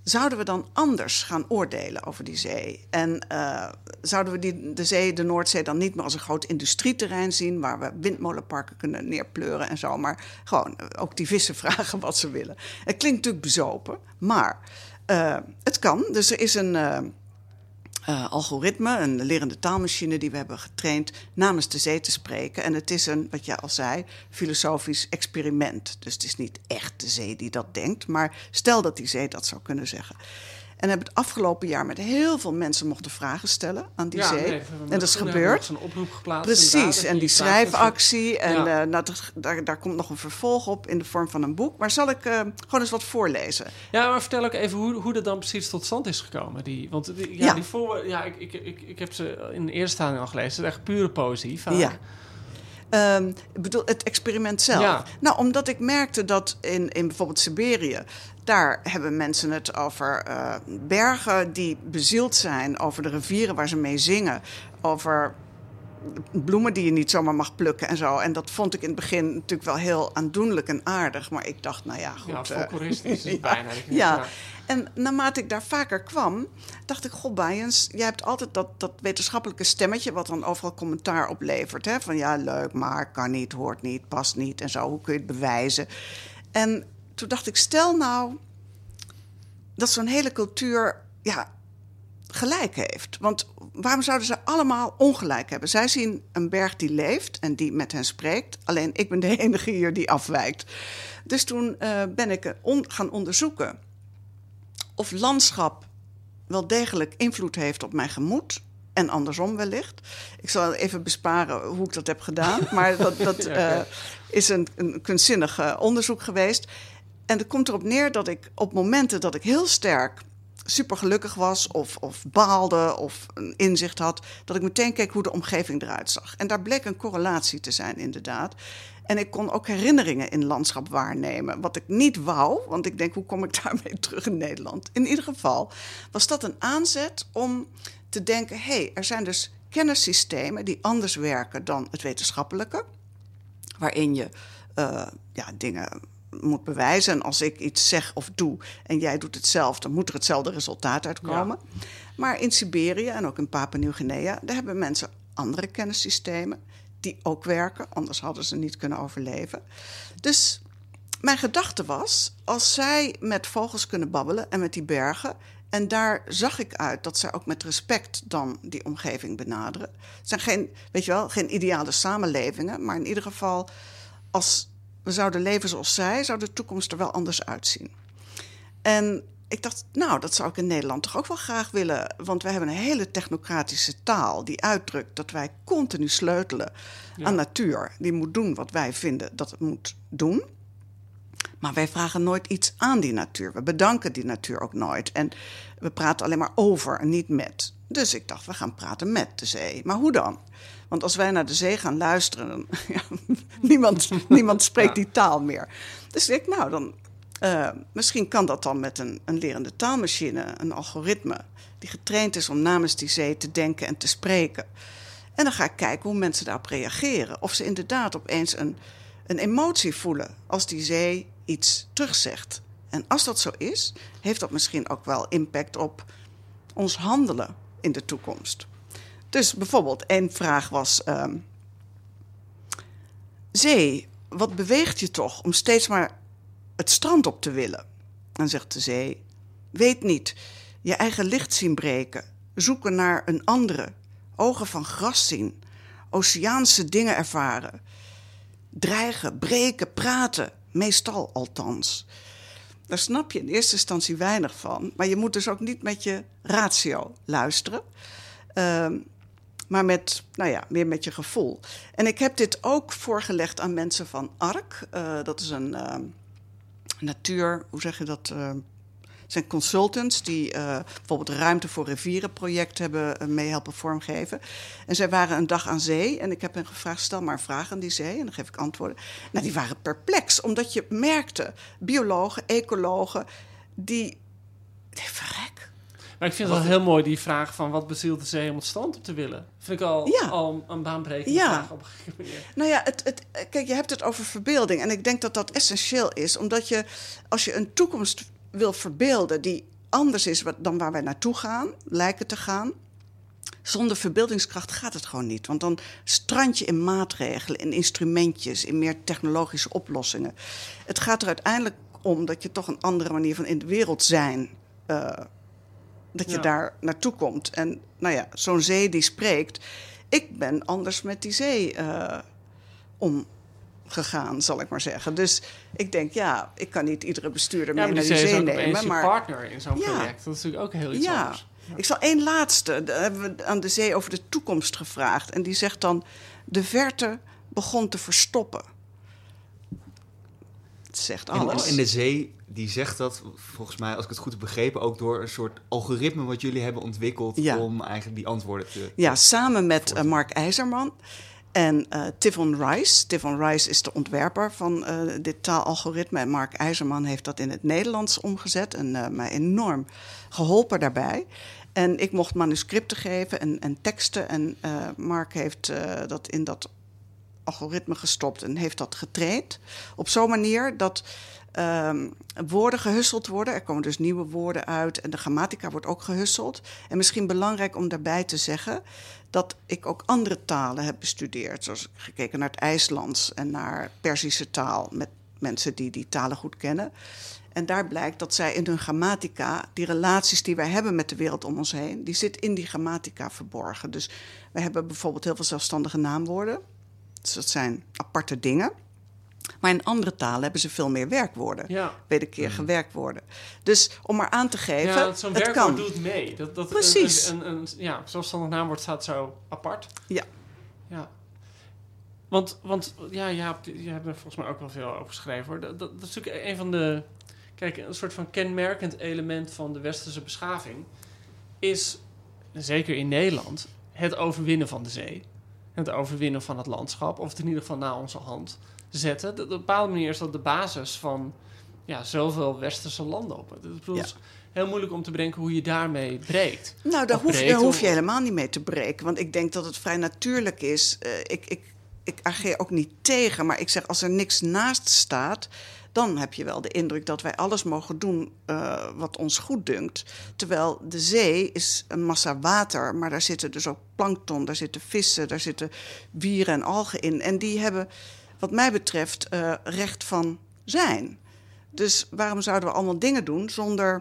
zouden we dan anders gaan oordelen over die zee? En uh, zouden we die, de zee, de Noordzee, dan niet meer als een groot industrieterrein zien, waar we windmolenparken kunnen neerpleuren en zo, maar gewoon ook die vissen vragen wat ze willen. Het klinkt natuurlijk bezopen, maar uh, het kan. Dus er is een uh, uh, algoritme, een lerende taalmachine die we hebben getraind namens de zee te spreken. En het is een, wat jij al zei, filosofisch experiment. Dus het is niet echt de zee die dat denkt, maar stel dat die zee dat zou kunnen zeggen. En hebben het afgelopen jaar met heel veel mensen mochten vragen stellen aan die ja, nee, zee. En dat is gebeurd. Een oproep geplaatst. Precies, en die, die schrijfactie. En ja. uh, nou, daar, daar komt nog een vervolg op in de vorm van een boek. Maar zal ik uh, gewoon eens wat voorlezen? Ja, maar vertel ook even hoe, hoe dat dan precies tot stand is gekomen. Die, want die, ja, ja. die voor, ja, ik, ik, ik, ik heb ze in de eerste stelling al gelezen. Het is echt pure poëzie. Vaak. Ja. Um, ik bedoel, het experiment zelf. Ja. Nou, omdat ik merkte dat in, in bijvoorbeeld Siberië, daar hebben mensen het over uh, bergen die bezield zijn, over de rivieren waar ze mee zingen, over bloemen die je niet zomaar mag plukken en zo. En dat vond ik in het begin natuurlijk wel heel aandoenlijk en aardig. Maar ik dacht, nou ja, goed. Ja, folkloristisch is het ja, bijna. Ja. ja. En naarmate ik daar vaker kwam, dacht ik, goh, Bayens, jij hebt altijd dat, dat wetenschappelijke stemmetje wat dan overal commentaar oplevert. Hè? Van ja, leuk, maar kan niet, hoort niet, past niet en zo. Hoe kun je het bewijzen? En toen dacht ik, stel nou dat zo'n hele cultuur ja, gelijk heeft. Want waarom zouden ze allemaal ongelijk hebben? Zij zien een berg die leeft en die met hen spreekt. Alleen ik ben de enige hier die afwijkt. Dus toen uh, ben ik on- gaan onderzoeken of landschap wel degelijk invloed heeft op mijn gemoed. En andersom wellicht. Ik zal even besparen hoe ik dat heb gedaan. Maar dat, dat uh, is een, een kunstzinnig uh, onderzoek geweest. En het komt erop neer dat ik op momenten dat ik heel sterk supergelukkig was of, of baalde of een inzicht had, dat ik meteen keek hoe de omgeving eruit zag. En daar bleek een correlatie te zijn, inderdaad. En ik kon ook herinneringen in landschap waarnemen. Wat ik niet wou, want ik denk, hoe kom ik daarmee terug in Nederland? In ieder geval was dat een aanzet om te denken, hé, hey, er zijn dus kennissystemen die anders werken dan het wetenschappelijke, waarin je uh, ja, dingen moet bewijzen. En als ik iets zeg of doe en jij doet hetzelfde, dan moet er hetzelfde resultaat uitkomen. Ja. Maar in Siberië en ook in Papua-Nieuw-Guinea, daar hebben mensen andere kennissystemen die ook werken, anders hadden ze niet kunnen overleven. Dus mijn gedachte was, als zij met vogels kunnen babbelen en met die bergen, en daar zag ik uit dat zij ook met respect dan die omgeving benaderen. Het zijn geen, weet je wel, geen ideale samenlevingen, maar in ieder geval, als we zouden leven zoals zij, zou de toekomst er wel anders uitzien. En ik dacht, nou, dat zou ik in Nederland toch ook wel graag willen. Want wij hebben een hele technocratische taal die uitdrukt dat wij continu sleutelen ja. aan natuur. Die moet doen wat wij vinden dat het moet doen. Maar wij vragen nooit iets aan die natuur. We bedanken die natuur ook nooit. En we praten alleen maar over en niet met. Dus ik dacht, we gaan praten met de zee. Maar hoe dan? Want als wij naar de zee gaan luisteren, dan, ja, niemand, niemand spreekt die taal meer. Dus ik dacht, nou, dan, uh, misschien kan dat dan met een, een lerende taalmachine, een algoritme, die getraind is om namens die zee te denken en te spreken. En dan ga ik kijken hoe mensen daarop reageren. Of ze inderdaad opeens een, een emotie voelen als die zee iets terugzegt. En als dat zo is, heeft dat misschien ook wel impact op ons handelen in de toekomst. Dus bijvoorbeeld, één vraag was, Um, zee, wat beweegt je toch om steeds maar het strand op te willen? Dan zegt de zee, weet niet, je eigen licht zien breken, zoeken naar een andere, ogen van gras zien, oceaanse dingen ervaren, dreigen, breken, praten, meestal althans. Daar snap je in eerste instantie weinig van, maar je moet dus ook niet met je ratio luisteren. Uh, Maar met, nou ja, meer met je gevoel. En ik heb dit ook voorgelegd aan mensen van A R C. Uh, dat is een uh, natuur, hoe zeg je dat? Uh, zijn consultants die uh, bijvoorbeeld Ruimte voor Rivieren project hebben uh, mee helpen vormgeven. En zij waren een dag aan zee en ik heb hen gevraagd, stel maar een vraag aan die zee en dan geef ik antwoorden. Nou, die waren perplex, omdat je merkte, biologen, ecologen, die, die verrek. Maar ik vind het wel heel mooi, die vraag van wat bezielt de zee om het strand op te willen. Vind ik al, ja. al een baanbrekende ja. vraag op een gegeven manier. Nou ja, het, het, kijk, je hebt het over verbeelding. En ik denk dat dat essentieel is. Omdat je, als je een toekomst wil verbeelden die anders is wat, dan waar wij naartoe gaan, lijken te gaan. Zonder verbeeldingskracht gaat het gewoon niet. Want dan strand je in maatregelen, in instrumentjes, in meer technologische oplossingen. Het gaat er uiteindelijk om dat je toch een andere manier van in de wereld zijn... Uh, dat je ja. daar naartoe komt. En nou ja, zo'n zee die spreekt. Ik ben anders met die zee uh, omgegaan, zal ik maar zeggen. Dus ik denk, ja, ik kan niet iedere bestuurder ja, mee naar die zee, zee nemen. Ja, maar maar je partner in zo'n ja. project. Dat is natuurlijk ook heel iets ja. anders. Ja. Ik zal één laatste. Daar hebben we aan de zee over de toekomst gevraagd. En die zegt dan, de verte begon te verstoppen. Het zegt alles. En, en de zee, die zegt dat, volgens mij, als ik het goed heb begrepen, ook door een soort algoritme wat jullie hebben ontwikkeld ja. om eigenlijk die antwoorden te... Ja, samen met uh, Mark IJzerman en uh, Tivon Rice. Tivon Rice is de ontwerper van uh, dit taalalgoritme. En Mark IJzerman heeft dat in het Nederlands omgezet en uh, mij enorm geholpen daarbij. En ik mocht manuscripten geven en, en teksten. En uh, Mark heeft uh, dat in dat algoritme gestopt en heeft dat getraind. Op zo'n manier dat um, woorden gehusseld worden. Er komen dus nieuwe woorden uit en de grammatica wordt ook gehusseld. En misschien belangrijk om daarbij te zeggen dat ik ook andere talen heb bestudeerd. Zoals ik gekeken naar het IJslands en naar Perzische taal met mensen die die talen goed kennen. En daar blijkt dat zij in hun grammatica, die relaties die wij hebben met de wereld om ons heen, die zit in die grammatica verborgen. Dus wij hebben bijvoorbeeld heel veel zelfstandige naamwoorden. Dus dat zijn aparte dingen. Maar in andere talen hebben ze veel meer werkwoorden. Ja. Wederkerige werkwoorden. Dus om maar aan te geven, ja, dat zo'n het werkwoord kan. doet mee. Dat, dat Precies. Een, een, een, ja, zelfstandig naamwoord staat zo apart. Ja. Ja. Want, want ja, ja, je hebt er volgens mij ook wel veel over geschreven, hoor. Dat, dat, dat is natuurlijk een van de... Kijk, een soort van kenmerkend element van de westerse beschaving is, zeker in Nederland, het overwinnen van de zee. Het overwinnen van het landschap, of het in ieder geval naar onze hand zetten. Op een bepaalde manier is dat de basis van ja, zoveel westerse landen op. Het is ja. heel moeilijk om te bedenken hoe je daarmee breekt. Nou, daar, hoef, breekt, daar hoef je of... helemaal niet mee te breken. Want ik denk dat het vrij natuurlijk is. Uh, ik, ik, ik ageer ook niet tegen, maar ik zeg als er niks naast staat, dan heb je wel de indruk dat wij alles mogen doen uh, wat ons goed dunkt. Terwijl de zee is een massa water, maar daar zitten dus ook plankton, daar zitten vissen, daar zitten wieren en algen in. En die hebben, wat mij betreft, uh, recht van zijn. Dus waarom zouden we allemaal dingen doen zonder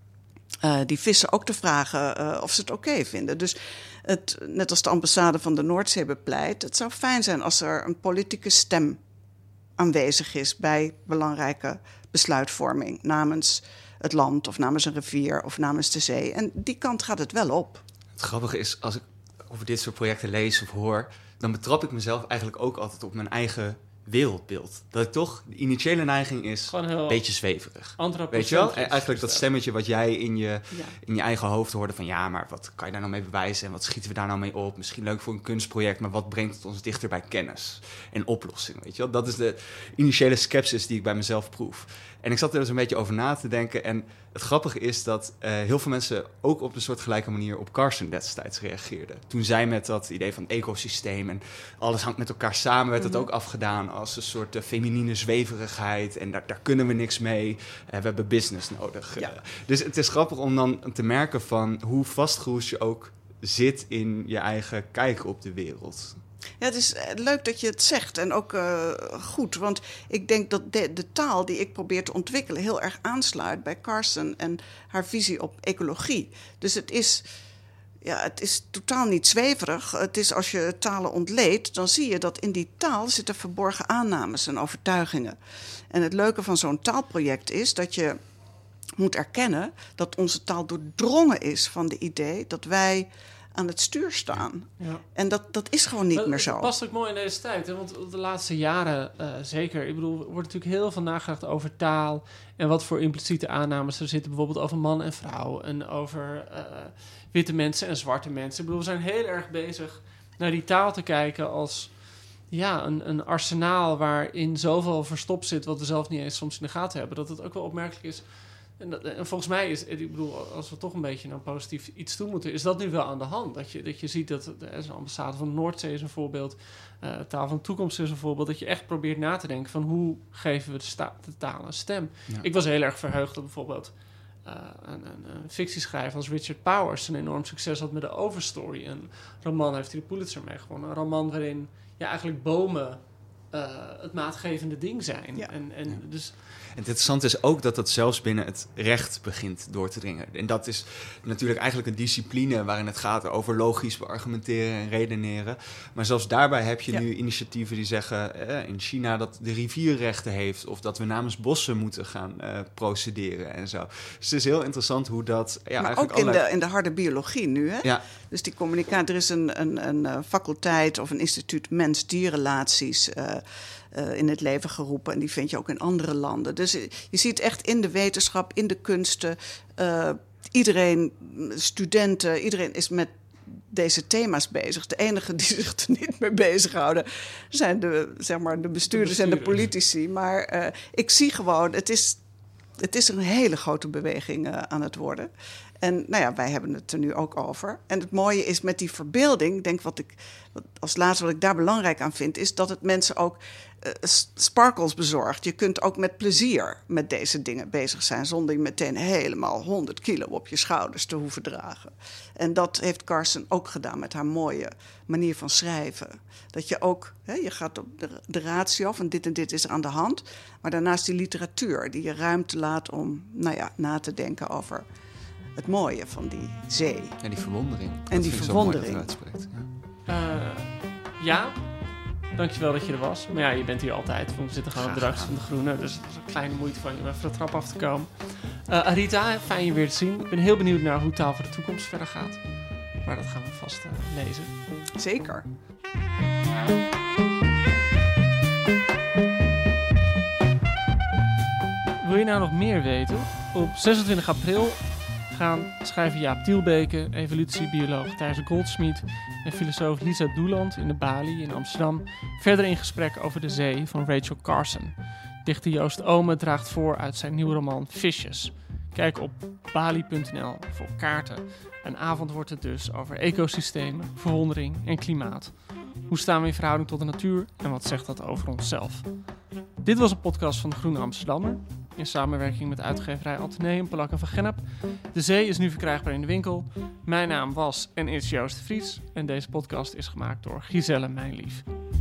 uh, die vissen ook te vragen uh, of ze het oké okay vinden? Dus het, net als de ambassade van de Noordzee bepleit, het zou fijn zijn als er een politieke stem aanwezig is bij belangrijke besluitvorming namens het land of namens een rivier of namens de zee. En die kant gaat het wel op. Het grappige is, als ik over dit soort projecten lees of hoor, dan betrap ik mezelf eigenlijk ook altijd op mijn eigen wereldbeeld. Dat ik toch, de initiële neiging is een beetje zweverig. Weet je wel? Eigenlijk dat stemmetje wat jij in je, ja. in je eigen hoofd hoorde van ja, maar wat kan je daar nou mee bewijzen en wat schieten we daar nou mee op? Misschien leuk voor een kunstproject, maar wat brengt het ons dichter bij kennis en oplossing? Weet je wel? Dat is de initiële skepsis die ik bij mezelf proef. En ik zat er dus een beetje over na te denken. En het grappige is dat uh, heel veel mensen ook op een soort gelijke manier op Carson destijds reageerden. Toen zij met dat idee van ecosysteem en alles hangt met elkaar samen, werd het mm-hmm. ook afgedaan als een soort uh, feminine zweverigheid. En daar, daar kunnen we niks mee. Uh, we hebben business nodig. Ja. Uh, dus het is grappig om dan te merken van hoe vastgeroest je ook zit in je eigen kijk op de wereld. Ja, het is leuk dat je het zegt en ook uh, goed. Want ik denk dat de, de taal die ik probeer te ontwikkelen heel erg aansluit bij Carson en haar visie op ecologie. Dus het is, ja, het is totaal niet zweverig. Het is als je talen ontleedt, dan zie je dat in die taal zitten verborgen aannames en overtuigingen. En het leuke van zo'n taalproject is dat je moet erkennen dat onze taal doordrongen is van de idee dat wij aan het stuur staan. Ja. En dat, dat is gewoon niet dat, meer zo. Dat past ook mooi in deze tijd. Hè? Want de laatste jaren uh, zeker. Ik bedoel, er wordt natuurlijk heel veel nagedacht over taal en wat voor impliciete aannames er zitten. Bijvoorbeeld over man en vrouw en over uh, witte mensen en zwarte mensen. Ik bedoel, we zijn heel erg bezig naar die taal te kijken als ja, een, een arsenaal waarin zoveel verstopt zit wat we zelf niet eens soms in de gaten hebben. Dat het ook wel opmerkelijk is. En, dat, en volgens mij is, ik bedoel, als we toch een beetje naar positief iets toe moeten, is dat nu wel aan de hand. Dat je, dat je ziet dat de ambassade van de Noordzee is een voorbeeld, uh, taal van de toekomst is een voorbeeld, dat je echt probeert na te denken van hoe geven we de, sta- de taal een stem. Ja. Ik was heel erg verheugd dat bijvoorbeeld uh, een, een, een fictieschrijver als Richard Powers een enorm succes had met de Overstory. Een roman heeft hij de Pulitzer mee gewonnen. Een roman waarin ja, eigenlijk bomen uh, het maatgevende ding zijn. Ja. En, en Ja. dus... En het interessante is ook dat dat zelfs binnen het recht begint door te dringen. En dat is natuurlijk eigenlijk een discipline waarin het gaat over logisch beargumenteren en redeneren. Maar zelfs daarbij heb je Ja. nu initiatieven die zeggen eh, in China dat de rivier rechten heeft of dat we namens bossen moeten gaan uh, procederen en zo. Dus het is heel interessant hoe dat ja, maar eigenlijk ook in, allerlei... de, in de harde biologie nu, hè? Ja, Dus die communicatie, er is een, een, een uh, faculteit of een instituut mens-dierrelaties uh, uh, in het leven geroepen. En die vind je ook in andere landen. Dus uh, je ziet echt in de wetenschap, in de kunsten, uh, iedereen, studenten, iedereen is met deze thema's bezig. De enigen die zich er niet mee bezighouden zijn de, zeg maar, de bestuurders, de en de bestuurders. politici. Maar uh, ik zie gewoon, het is, het is een hele grote beweging uh, aan het worden. En nou ja, wij hebben het er nu ook over. En het mooie is met die verbeelding, ik denk wat ik wat als laatste wat ik daar belangrijk aan vind, is dat het mensen ook uh, sparkles bezorgt. Je kunt ook met plezier met deze dingen bezig zijn, zonder je meteen helemaal honderd kilo op je schouders te hoeven dragen. En dat heeft Carson ook gedaan met haar mooie manier van schrijven. Dat je ook, hè, je gaat op de, de ratio van dit en dit is er aan de hand, maar daarnaast die literatuur die je ruimte laat om nou ja, na te denken over het mooie van die zee. en die verwondering. Dat die vind ik zo mooi dat verwondering. het uitspreekt. Ja. Uh, ja, dankjewel dat je er was. Maar ja, je bent hier altijd. We zitten gewoon op de redactie van De Groene. Dus het is een kleine moeite van je om even de trap af te komen. Uh, Arita, fijn je weer te zien. Ik ben heel benieuwd naar hoe Taal voor de Toekomst verder gaat. Maar dat gaan we vast uh, lezen. Zeker. Wil je nou nog meer weten? Op zesentwintig april gaan schrijver Jaap Tielbeke, evolutiebioloog Thijs Goldsmith en filosoof Lisa Doeland in de Bali in Amsterdam verder in gesprek over de zee van Rachel Carson. Dichter Joost Ome draagt voor uit zijn nieuwe roman Fishes. Kijk op bali punt n l voor kaarten. Een avond wordt het dus over ecosystemen, verwondering en klimaat. Hoe staan we in verhouding tot de natuur en wat zegt dat over onszelf? Dit was een podcast van De Groene Amsterdammer. In samenwerking met uitgeverij Atheneum, Polak en Van Gennep. De Zee is nu verkrijgbaar in de winkel. Mijn naam was en is Joost de Vries. En deze podcast is gemaakt door Giselle Mijnlief.